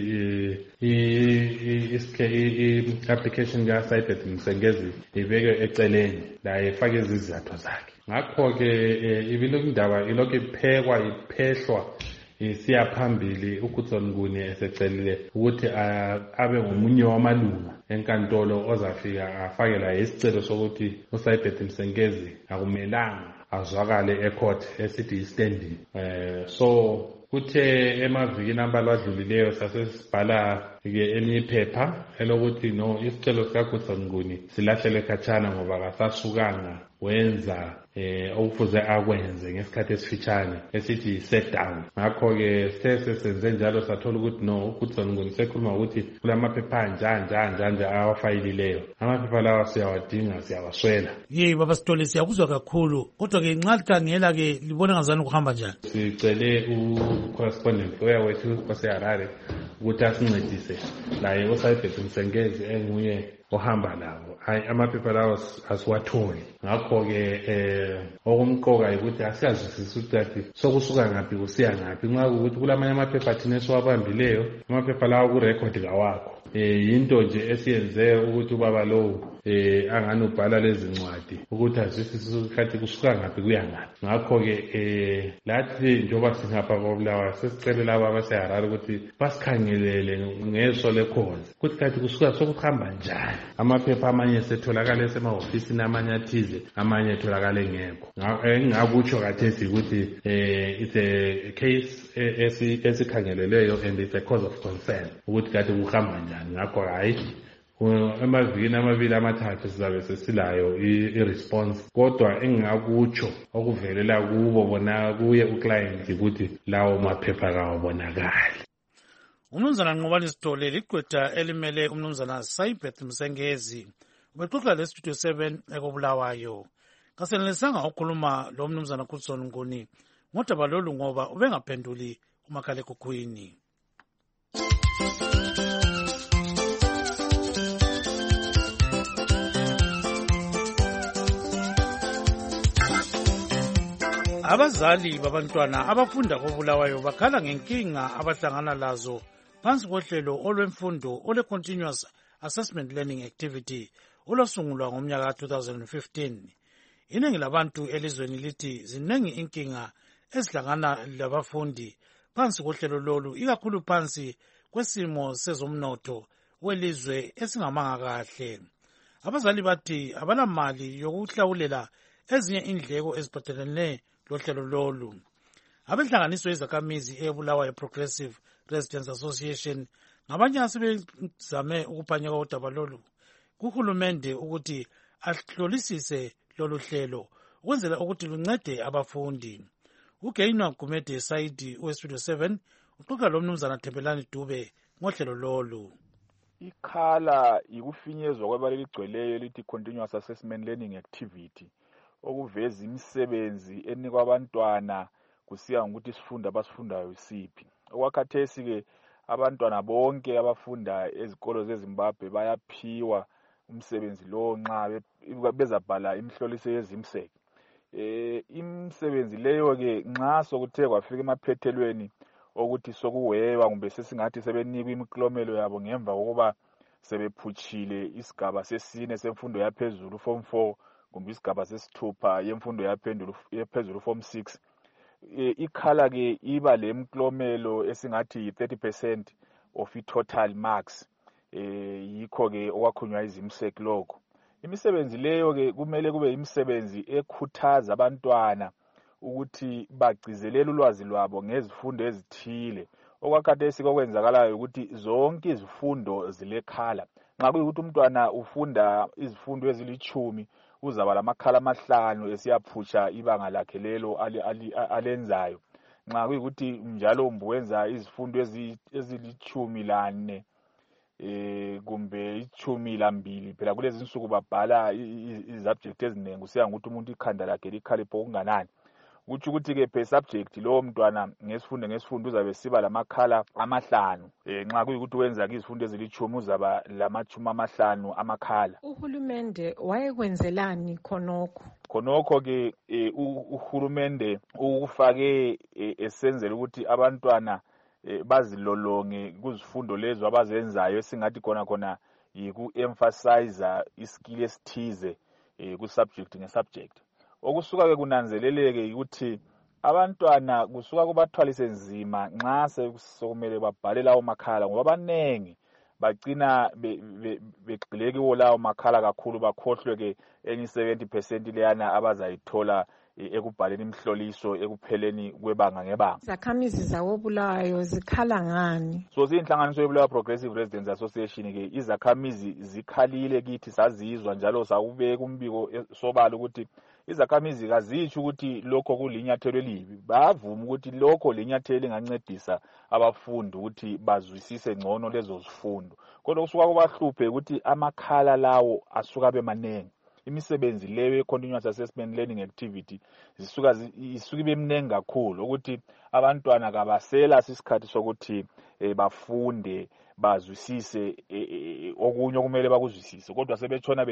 i-application kaSibeth Msengezi ibeke eceleni la efake izizathu zakhe. Ngakho-ke indaba ilokhu iphehlwa siya phambili. uGoodson Nguni esecelile ukuthi abe ngomunye wamalunga enkantolo ozafika afakela isicelo sokuthi uSibeth Msengezi akumelanga azwakale ecourt esithi i-standing. So kuthe emavikini ambalwa adlulileyo sasesibhala-ke elinye iphepha elokuthi no isicelo sikaGoodson Nguni silahlele khatshana ngoba kasasukanga wenza okufuze akwenze ngesikhathi esifitshane esithi set down. Ngakho-ke sesenze njalo sathola ukuthi no uGoodson Nguni sekhuluma ukuthi kulamaphepha njanje awafayilileyo. Amaphepha lawa siyawadinga, siyawaswela. Ye baba Sithole siyakuzwa kakhulu, kodwa-ke nxa likhangela-ke libone ngazani kuhamba njani. Sicele u-correspondent lawyer wethu waseHarare ukuthi asincedise laye uSibeth Msengezi enguye ohamba lawo. Amaphepha lawo asiwatholi. Ngakho-ke okumqoka ukuthi asiyazwisisi ukuthi sokusuka ngaphi kusiya ngaphi. Nxa ukuthi kulamanye amaphepha thina esiwabambileyo, amaphepha lawo kurekhodi kawakho. Yinto nje esiyenze ukuthi ubaba lowo angani ubhala lezi ncwadi ukuthi azwisise ukuthi kusuka ngaphi kuya ngaphi. Ngakho-ke lathi njengoba singapha kobulawa sesicele labo abaseHarare ukuthi basikhangelele ngeso lekhonza ukuthi kathi kusuka sokuhamba njani. Amaphepha amanye setholakala esemahofisini amanye athize, amanye etholakala engekho. Engingakutsho kathesi ukuthi it's a case esikhangeleleyo and it's a cause of concern ukuthi kathi kuhamba njani. Ngakho hayi emavikini amabili amathathu sizabe sesilayo i-response kodwa engingakutsho okuvelela kubo bona kuye uclient ukuthi lawo maphepha kawabonakali. Umnumzana Nqobani Sithole ligqwetha elimele umnumzana Saibeth Msengezi ubexoxa leStudio 7 ekobulawayo. Kasenelisanga ukukhuluma lo mnumzana Goodson Nguni ngodaba lolu ngoba ubengaphenduli kumakhalekhukhwini. Abazali babantwana abafunda kobulawayo bakhala ngenkinga abahlangana lazo phansi kohlelo olwemfundo ole Continuous Assessment Learning Activity olosungulwa ngomnyaka 2015. Iningi labantu elizweni lithi zinengi inkinga ezihlangana labafundi phansi kohlelo lolu ikakhulu phansi kwesimo sezomnotho welizwe esingamanga kahle. Abazali bathi abanamali yokuhlawulela ezinye indleko eziphathelene lohlelo lolu. Abenhlanganiso yezakhamizi ebulawayo Progressive Residents Association ngabanye asebezame ukuphanyeka udaba lolu kuhulumende ukuthi ahlolisise lolu hlelo ukwenzela ukuthi luncede abafundi. Ugeinwa Gumede Saidi weStudio 7 uxoxa lo mnumzana Thembelani Dube ngohlelo lolu. Ikhala ikufinyezwa kwebala eligcweleyo elithi Continuous Assessment Learning Activity okuveza imisebenzi enikwa abantwana kusiya ngokuthi isifundo abasifundayo isiphi. Okwakhathesi ke abantwana bonke abafunda ezikolo zeZimbabwe bayaphiwa umsebenzi lo nxa bezabhala imihloliso yezimsek. Imisebenzi leyo ke nxa sokuthe kwafika emaphethelweni ukuthi sokuweba kumbe sesingathi sebenikwa imiklomelo yabo ngemva kokuba sebephutshile isigaba sesine semfundo yaphezulu form 4 kumbe isigaba sesithupha yemfundo yaphezulu form 6. Ikhala ke iba lemklomelo esingathi 30% of total marks. Yikho ke okwakhunywa izimsek lokho. Imisebenzi leyo ke kumele kube imisebenzi ekhuthaza abantwana ukuthi bagcizelele ulwazi lwabo ngezifundo ezithile. Okwakhathesi kokwenzakalayo ukuthi zonke izifundo zilekhala. Nxa kuyikuthi umntwana ufunda izifundo ezili10 uzaba lamakhala amahlanu esiyaphutsha ibanga lakhe lelo alenzayo. Nxa kuyikuthi njalo umbuwenza izifundo ezili14 kumbe 12 phela kulezi insuku babhala izubject ezinengi kusiya ngokuthi umuntu ikhanda lakhe likhalipho okunganani. Kuthi ukuthi ke per subject lo mntwana ngesifundo uzabe siba lamakhala amahlanu. Nxa kuyikuthi wenza izifundo ezili10 uzaba lama50 amakhala. Uhulumende wayekwenzelani khonokho? Khonokho ke uhulumende ukufake esenzela ukuthi abantwana bazilolonge kuzifundo lezo abazenzayo esingathi khona yiku-emphasize iskill esithize ku-subject nge-subject. Okusuka ke kunanzeleleke ukuthi abantwana kusuka kubathwalise nzima nxa sokumele babhale lawo makhala ngoba abanengi bagcina begxileke kuwo lawo makhala kakhulu bakhohlwe ke enye 70% leyana abazayithola ekubhaleni imhloliso ekupheleni kwebanga ngebanga. Izakhamizi zawobulawayo zikhala ngani? So inhlanganiso yobulawayo Progressive Residents Association ke izakhamizi zikhalile kithi sazizwa njalo sakubeka umbiko sobala ukuthi izakhamizi kazitsho ukuthi lokho kulinyathelo elibi. Bavuma ukuthi lokho linyathelo lingancedisa abafundi ukuthi bazwisise ngcono lezo zifundo. Kodwa kusuka kubahluphe ukuthi amakhala lawo asuka bemanengi. Imisebenzi leyo Continuous Assessment Learning Activity isuka ibemnengi kakhulu ukuthi abantwana kabasela isikhathi sokuthi bafunde bazwisise okunye okumele bakuzwisise kodwa sebetshona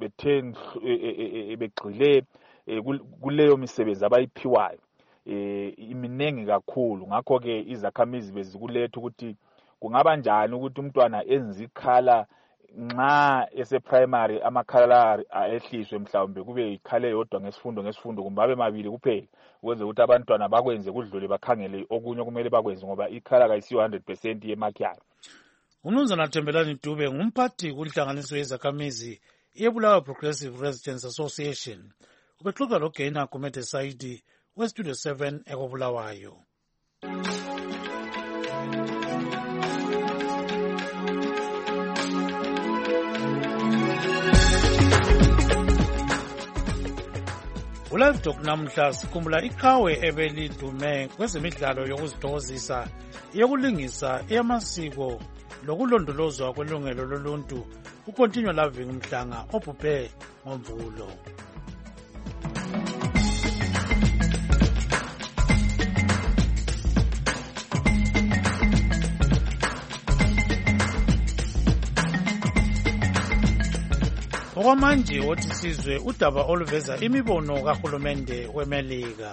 begxile kuleyo misebenzi abayiphiwayo iminengi kakhulu. Ngakho ke izakhamizi bezikuletha ukuthi kungaba njani ukuthi umntwana enze ikhala nxa primary amakhala ehliswe mhlawumbe kube ikhale yodwa ngesifundo kumbe abe mabili kuphela ukwenza ukuthi abantwana bakwenze kudlule bakhangele okunye kumele bakwenze ngoba ikhala kayisiyo 100% yemark yayo. Umnumzana Thembelani Dube ngumphathi kunhlanganiso yezakhamizi yebulawayo Progressive Residents Association. Ubexoxa loGeina Gumede Saidi weStudio 7 ekobulawayo. uLive Talk namhla sikhumbula iqhawe ebelidume kwezemidlalo yokuzithokozisa yokulingisa eyamasiko lokulondolozwa kwelungelo loluntu uContinue Loving Mhlanga obhubhe ngoMvulo. Okwamanje othi sizwe udaba oluveza imibono kahulumende weMelika.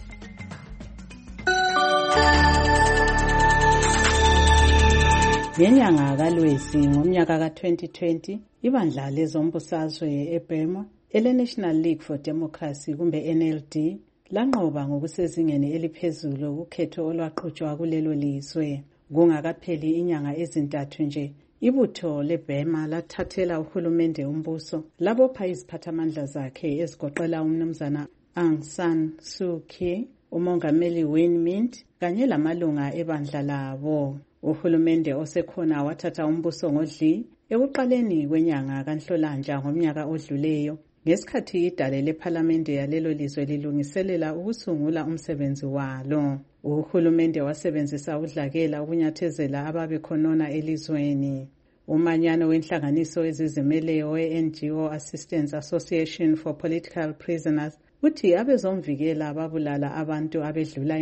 Ngenyanga kaLwezi ngomnyaka ka-2020 ibandla lezombusazwe eBurma ele-National League for Democracy kumbe NLD lanqoba ngokusezingeni eliphezulu ukhetho olwaqhutshwa kulelo lizwe. Kungakapheli inyanga ezintathu nje ibutho leBurma lathathela uhulumende umbuso labopha iziphathamandla zakhe ezigoqela umnumzana Aung San Suu Kyi, umongameli Win Myint kanye lamalunga ebandla labo. Uhulumende osekhona wathatha umbuso ngodli ekuqaleni kwenyanga kaNhlolanja ngomnyaka odluleyo ngesikhathi idale lephalamende yalelo lizwe lilungiselela ukusungula umsebenzi walo. Uhulumende wasebenzisa udlakela ukunyathezela ababekhonona elizweni. Umanyano wenhlanganiso ezizimeleyo we-NGO Assistance Association for Political Prisoners uthi abezomvikela babulala abantu abedlula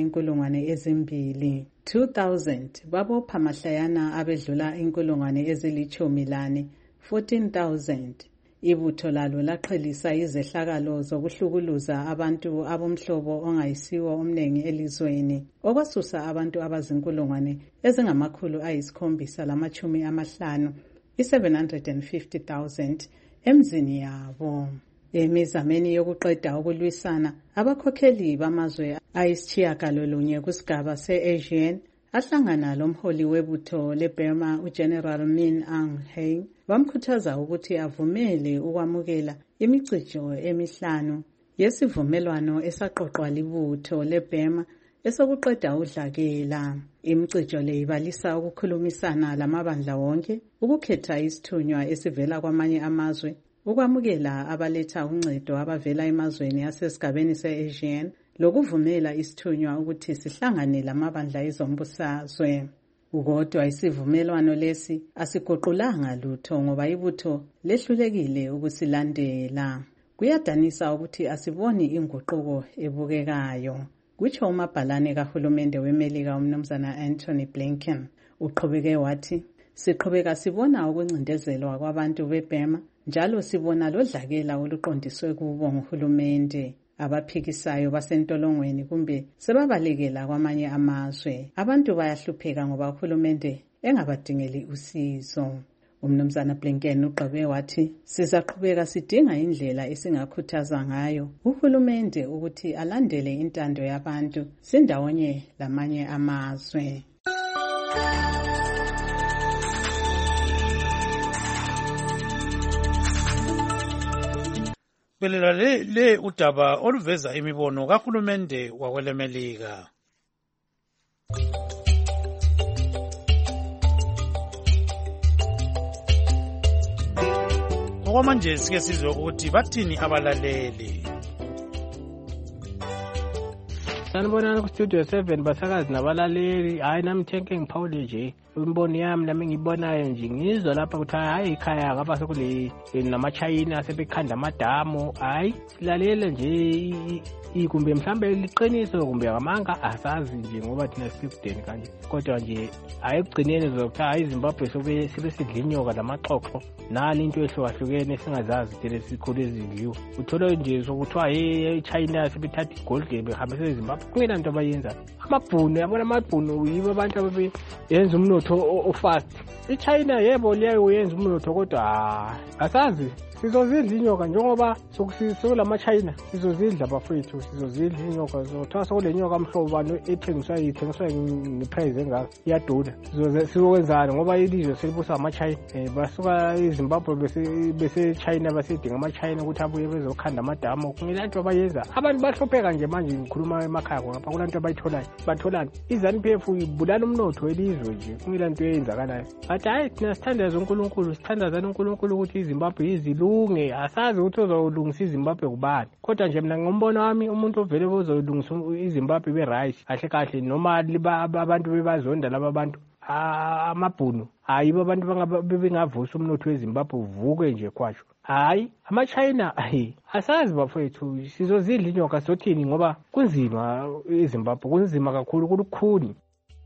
2,000 babopha mahlayana abedlula 14,000 14,000. Ibutho lalo laqhelisa izehlakalo zokuhlukuluza abantu abomhlobo ongayisiwo omningi elizweni okwasusa abantu abazinkulungwane ezingama750 750,000 emzini yabo. Emizameni yokuqeda ukulwisana abakhokheli bamazwe ayisitshiyagalolunye kusigaba se-ASEAN ahlangana lomholi webutho leBurma uGeneral Min Aung Hlaing bamkhuthaza ukuthi avumele ukwamukela imicijo emihlanu yesivumelwano esaqoqwa libutho leBurma esokuqeda udlakela. Imicijo le ibalisa ukukhulumisana lamabandla wonke, ukukhetha isithunywa esivela kwamanye amazwe, ukwamukela abaletha uncedo abavela emazweni asesigabeni se-ASEAN lokuvumela isithunywa ukuthi sihlangane lamabandla ezombusazwe. Kodwa isivumelwano lesi asiguqulanga lutho ngoba ibutho lehlulekile ukusilandela. Kuyadanisa ukuthi asiboni inguquko ebukekayo, kutsho umabhalane kahulumende weMelika umnumzana Anthony Blinken. Uqhubeke wathi, siqhubeka sibona ukuncindezelwa kwabantu beBurma njalo sibona lodlakela oluqondiswe kubo nguhulumende. Abaphikisayo basentolongweni kumbe sebabalekela kwamanye amazwe. Abantu bayahlupheka ngoba uhulumende engabadingeli usizo. Umnumzana Blinken ugqibe wathi, sizaqhubeka sidinga indlela esingakhuthaza ngayo uhulumende ukuthi alandele intando yabantu sindawonye lamanye amazwe. Belela le udaba oluveza imibono kahulumende wakwelemelika. Okwamanje sike sizwe ukuthi bathini abalaleli. Sanibonani ku Studio 7 basakazi nabalaleli. Hayi nami Thenke ngiphawule nje. Imbono yami nami ngibonayo nje ngizwa lapha ukuthi hayi ekhaya ngapha sekule namachayina asebekhanda amadamu. Hayi silalela nje ikumbe mhlambe liqiniso kumbe ngamanga asazi nje ngoba thina sikudeni kanje. Kodwa nje ayekugcineni zokuthi hayi Zimbabwe sobe sidlinyoka lamaxoxo nali into ehlukahlukene singazazi thina sikhulu ezidliwe. Uthola nje sokuthiwa hey eChina sebethatha igold behambise eZimbabwe. Kungena into abayenza. Amabhunu yabona amabhunu yibo abantu ababenza umnotho ofast. iChina yebo liyayenza umnotho kodwa asazi sizozidla inyoka njengoba sokulamachina sizozidla bafethu sizozidla inyoka zothiwa sokulenyoka mhlobo bani ethengiswa ngeprice engaka iyadula sizokwenzani ngoba ilizwe selibusa amachina basuka eZimbabwe bese China basedinga amachina ukuthi abuye bezokhanda amadamu kungelanto abayenza abantu bahlupheka nje manje ngikhuluma emakhaya emakhaya ngapha kulanto abayitholayo batholani iZANU-PF ibulala umnotho welizwe nje kungelanto eyenzakalayo athi hayi thina sithandaza uNkulunkulu sithandazana uNkulunkulu ukuthi iZimbabwe izilunge asazi ukuthi uzolungisa iZimbabwe kubani kodwa nje mina ngombono wami umuntu ovele uzolungisa iZimbabwe be-right kahle kahle noma abantu bebazonda laba bantu amabhunu hayibo abantu bengavusa umnotho weZimbabwe uvuke nje kwasho hayi ama-China asazi bafowethu sizozidla inyoka sothini ngoba kunzima eZimbabwe kunzima kakhulu kulukhuni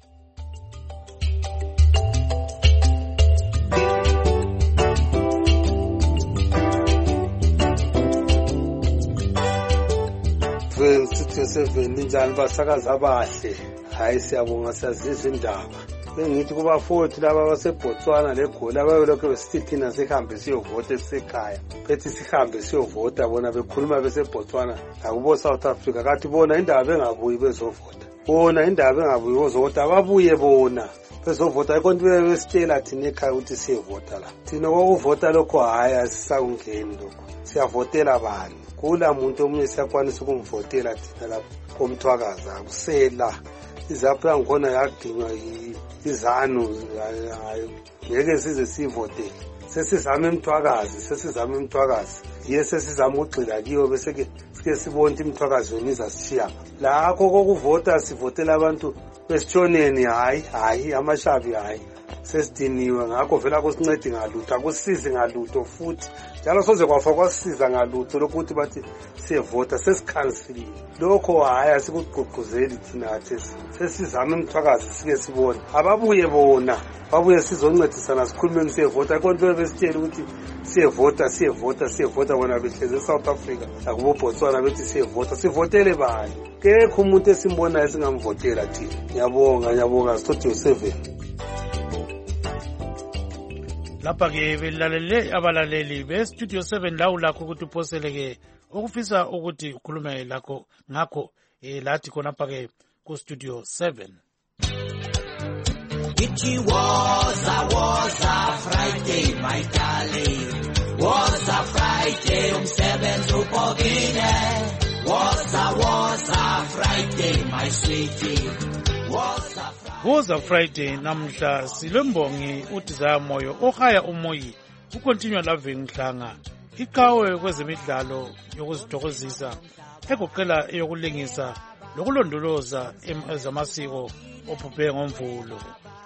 Studio 7 njani basakaza abahle hayi siyabonga siyazizwa indaba bengithi kubafowethu laba baseBotswana leGoli ababelokhu besithi thina sihambe siyovota esisekhaya bethi sihambe siyovota bona bekhuluma beseBotswana nakubo South Africa kathi bona indaba bengabuyi bezovota bona indaba bengabuyi bezovota ababuye bona bezovota ikonto besitshela thina ekhaya ukuthi siyevota la thina kokuvota lokho hayi asisakungeni lokho siyavotela abantu kula muntu omunye siyakwanisa ukumvotela thina lapho komthwakazi akusela izapho yangikhona yadinywa iZANU ngeke size sivotele sesizama imthwakazi yiye sesizama ukugxila kiyo bese ke sike sibonke imthwakazi yona izasishiya lakho kokuvota sivotela abantu besitshoneni hayi amashabi hayi sesidiniwe ngakho vela kusincedi ngalutho akusizi ngalutho futhi njalo soze kwafa kwasiza ngalutho lokuthi bathi siyevota sesikhansilile lokho hayi asikugqugquzeli thina athi sesizama imthwakazi sike sibona ababuye bona babuye sizoncedisana sikhulumeni siyevota konke besitshela ukuthi siyevota bona behleze eSouth Africa nakubo Botswana bethi siyevota sivotele bani kekho umuntu esimbonayo esingamvotela thina ngiyabonga Studio 7 lapha-ke belalele abalaleli bestudio 7 lawu lakho ukuthi uphoseleke okufisa ukuthi ukhulume lakho ngakho lathi khonapha-ke kustudio 7 It was a Friday, my darling. Was a Friday, umsebenzi ubhokile. Was a Friday, my sweetie. Was a Friday namhla silembongi uDesire Moyo ohaya umoyi ukontinua Loving Mhlanga iqhawe kwezemidlalo yokuzithokozisa egoqela eyokulingisa lokulondoloza ezamasiko ophuphe ngomvulo.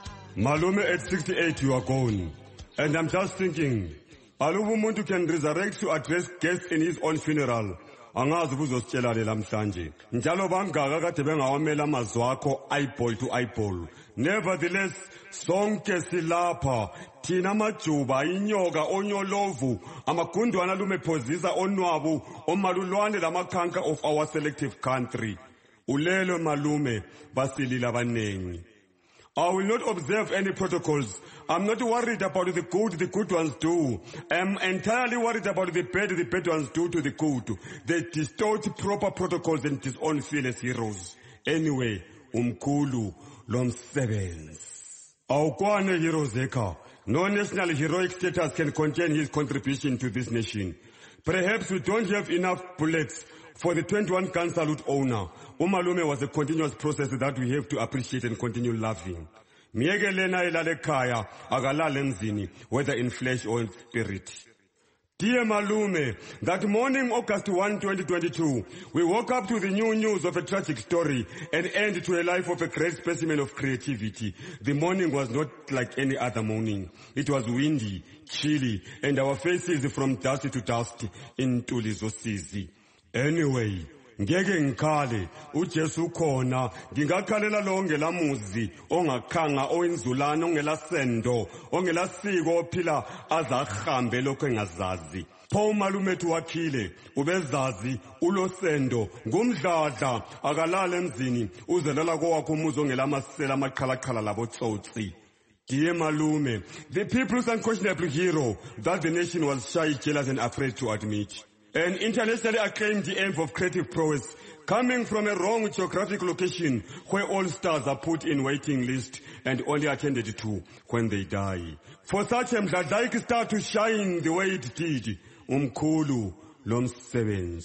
Malume at 68 you are gone and I'm just thinking aluba umuntu can resurrect to address guests in his own funeral angazi uzositshelane lamhlanje njalo bangaka kade bengawamela amazwi akho eyeball to eyeball. Nevertheless sonke silapha thina majuba inyoka onyolovu amagundwana lumephozisa onwabu omalulwane lamakhanka of our selective country. Ulelo malume basilila abanengi. I will not observe any protocols. I'm not worried about the good ones do. I'm entirely worried about the bad ones do to the good. They distort proper protocols and disown fearless heroes. Anyway, umkhulu lomsebenzi. Awukwane heroes eka. No national heroic status can contain his contribution to this nation. Perhaps we don't have enough bullets for the 21 gun salute owner. Umalume was a continuous process that we have to appreciate and continue loving. Miegelena ilale kaya, agalale nzini, whether in flesh or in spirit. Dear Malume, that morning, August 1, 2022, we woke up to the new news of a tragic story and end to a life of a great specimen of creativity. The morning was not like any other morning. It was windy, chilly, and our faces from dust to dust in Tulizosizi. Anyway, ngeke ngikhale uJesu khona ngingakhalela lonke lamuzi ongakhanga oinzulana ongelasendo ongelasiko ophila azahambe lokho engazazi. Pho malumethu wakhile ubezazi ulosendo ngumdladla akalala emzini uzelela kwakho umuzi ongelamasela amaqhalaqhala labotsotsi. Dear Malume, the people's unquestionable hero that the nation was shy, jealous and afraid to admit. An internationally acclaimed aim of creative prowess, coming from a wrong geographic location where all stars are put in waiting list and only attended to when they die. For such a mdladlaik star to shine the way it did, umkhulu lomsebenzi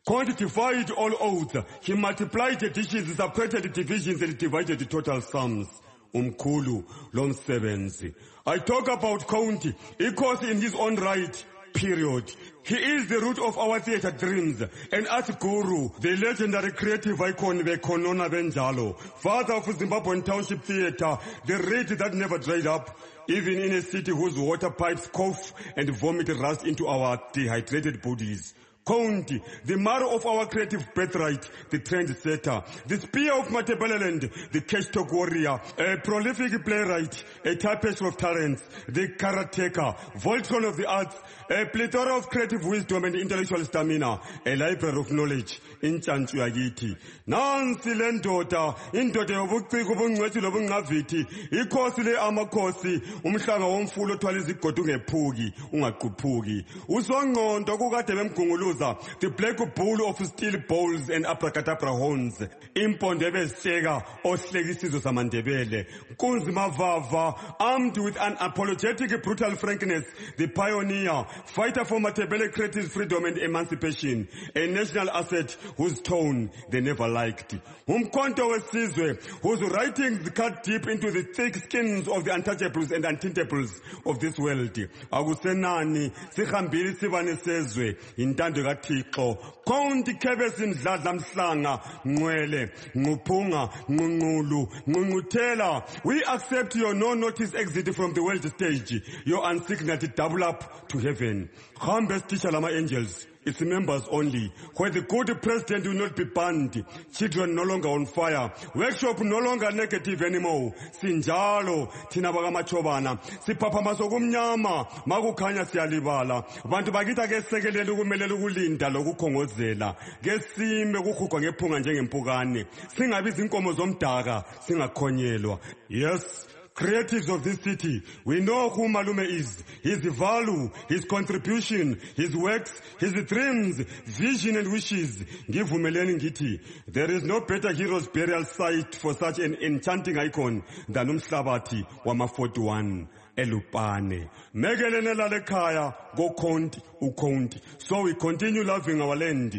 Conte defied all odds. He multiplied the dishes, separated divisions, and divided the total sums. Umkhulu lomsebenzi. I talk about Conte, equals in his own right. Period. He is the root of our theatre dreams, and as guru, the legendary creative icon Konona Benjalo, father of Zimbabwean Township Theatre, the reed that never dried up, even in a city whose water pipes cough and vomit rust into our dehydrated bodies. Conte, the marrow of our creative birthright, the trendsetter, the spear of Matabeleland, the cash talk warrior, a prolific playwright, a tapestry of talents, the karateka, Voltron of the arts, a plethora of creative wisdom and intellectual stamina, a library of knowledge, in Chanchu Yagiti. Nansi Lendota, indoda yobuciko bungcwethi lobungaviti, ikhosi le amakhosi, umhlanga womfulo thwala izigodo ungephuki, ungaquphuki. Usongqondo kukade bemgunguluza, the black bull of steel bowls and abracadabra horns. Impondo ebeseka ohlekisizo samandebele. Kunzima Vava, armed with an apologetic brutal frankness, the pioneer, fighter for Matabele creative freedom and emancipation, a national asset whose tone they never liked. Umkhonto wesizwe, whose writings cut deep into the thick skins of the untouchables and untintables of this world. Akusenani, sihambile sibane sezwe, intando kaThixo. Conte Kebesi Mdladla Mhlanga, Ngwele, Ngupunga, Ngungulu, Ngungutela. We accept your no-notice exit from the world stage, your unsigned double up to heaven. Hambes teacher Lama Angels. It's members only, where the good president will not be banned, children no longer on fire, workshop no longer negative anymore. Sinjalo, thina bakamachobana, siphaphamasa kumnyama, makukhanya siyalibala. Bantu bakita kesekelela ukumelela ukulinda lokukhongozela. Kesime kukhugwa ngephunga njengempukane. Singabizi inkomo zomdaka, singakhonyelwa. Yes. Creatives of this city, we know who Malume is, his value, his contribution, his works, his dreams, vision and wishes. Give Vumeleni Ngiti. There is no better hero's burial site for such an enchanting icon than Umhlabati Wama41. Elupane. Megelenela lekhaya, go Conte, uConte. So we continue loving our land.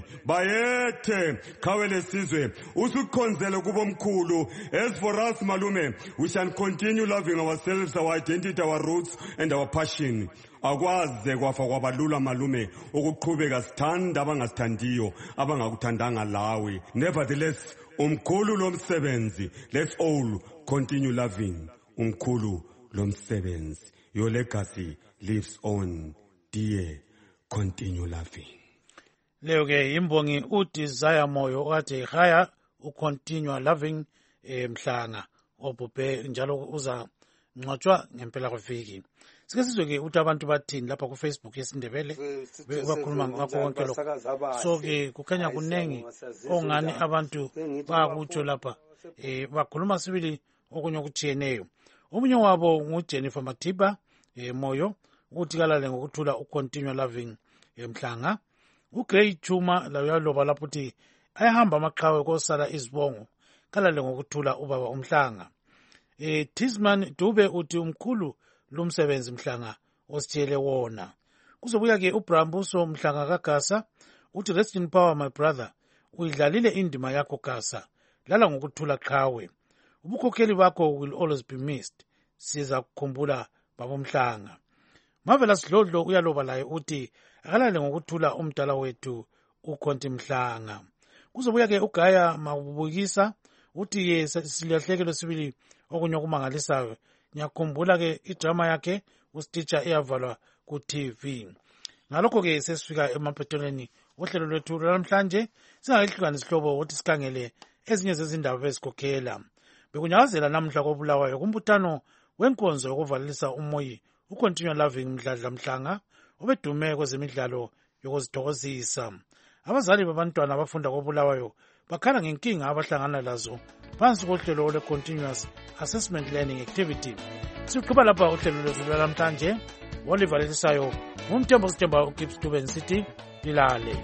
Bayete, kawele sizwe, usukhonzele kubomkhulu. As for us, Malume, we shall continue loving ourselves, our identity, our roots, and our passion. Akwaze kwafa kwabalula Malume, ukuqhubeka sithanda abangasithandiyo, abangakuthandanga lawe. Nevertheless, umkhulu lomsebenzi, let's all continue loving umkhulu lomsebenzi. Your legacy lives on, dear. Continue loving. Leyo ke imbongi uDesire Moyo okade haya ucontinue loving Mhlanga obhubhe njalo uza ngcwatshwa ngempela kweviki. Sike sizwe ke ukuthi abantu bathini lapha ku Facebook yesindebele bakhuluma ngakho konke lokho. So ke kukhanya kunengi ongani abantu bakutsho lapha bakhuluma sibili okunye okutshiyeneyo. Omunye wabo nguJennifer Matiba Moyo uthi kalale ngokuthula ucontinue loving Mhlanga. uGray Chuma layo loba lapho uthi ayahamba amaqhawe kosala izibongo kalale ngokuthula ubaba uMhlanga. Tisman Dube uthi umkhulu lumsebenzi Mhlanga ositshele wona. Kuzobuya ke uBrambuso Mhlanga kaGasa uthi rest in power my brother, uyidlalile indima yakho Gasa, lala ngokuthula qhawe. Ubukhokheli bakho will always be missed. Siza kukhumbula baba Mhlanga. Marvelous Lodlo uyaloba laye uthi akalale ngokuthula umdala wethu uConte Mhlanga. Kuzobuya ke uGaya Mabubukisa uthi ye silahlekelwe sibili okunye okumangalisayo. Ngiyakhumbula ke idrama yakhe uStitcher eyavalwa ku TV. Ngalokho ke sesifika emaphethelweni ohlelo lwethu namhlanje, singayihlukana isihlobo ukuthi sikangele ezinye zezindaba ezikhokhela. Bekunyakazela namhla koBulawayo kumbuthano wenkonzo yokuvalisa umoyi uContinue Loving Mdladla Mhlanga obedume kwezemidlalo yokuzithokozisa. Abazali babantwana abafunda koBulawayo bakhala ngenkinga abahlangana lazo phansi kohlelo lwe-Continuous Assessment Learning Activity. Siqhuba lapha uhlelo lwethu namhlanje, olivalelisayo ngumthembo sithemba uGibbs Duben City lilale.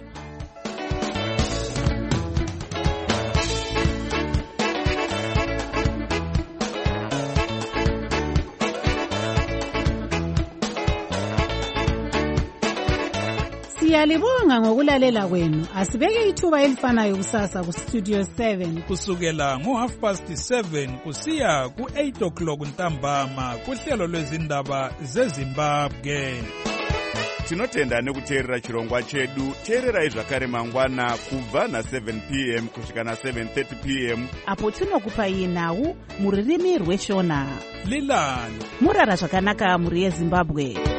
Siyalibonga ngokulalela kwenu. Asibeke ithuba elifanayo kusasa ku Studio 7 kusukela ngo7:30 kusiya ku8 o'clock ntambama kuhlelo lwezindaba zeZimbabwe. Tinotenda nekuteerera chirongwa chedu. Teererai zvakare mangwana kubva na7 p.m. kusvika na7:30 p.m. apo tinokupai nhau muririmi rweshona. Lilani murara zvakanaka muri yeZimbabwe.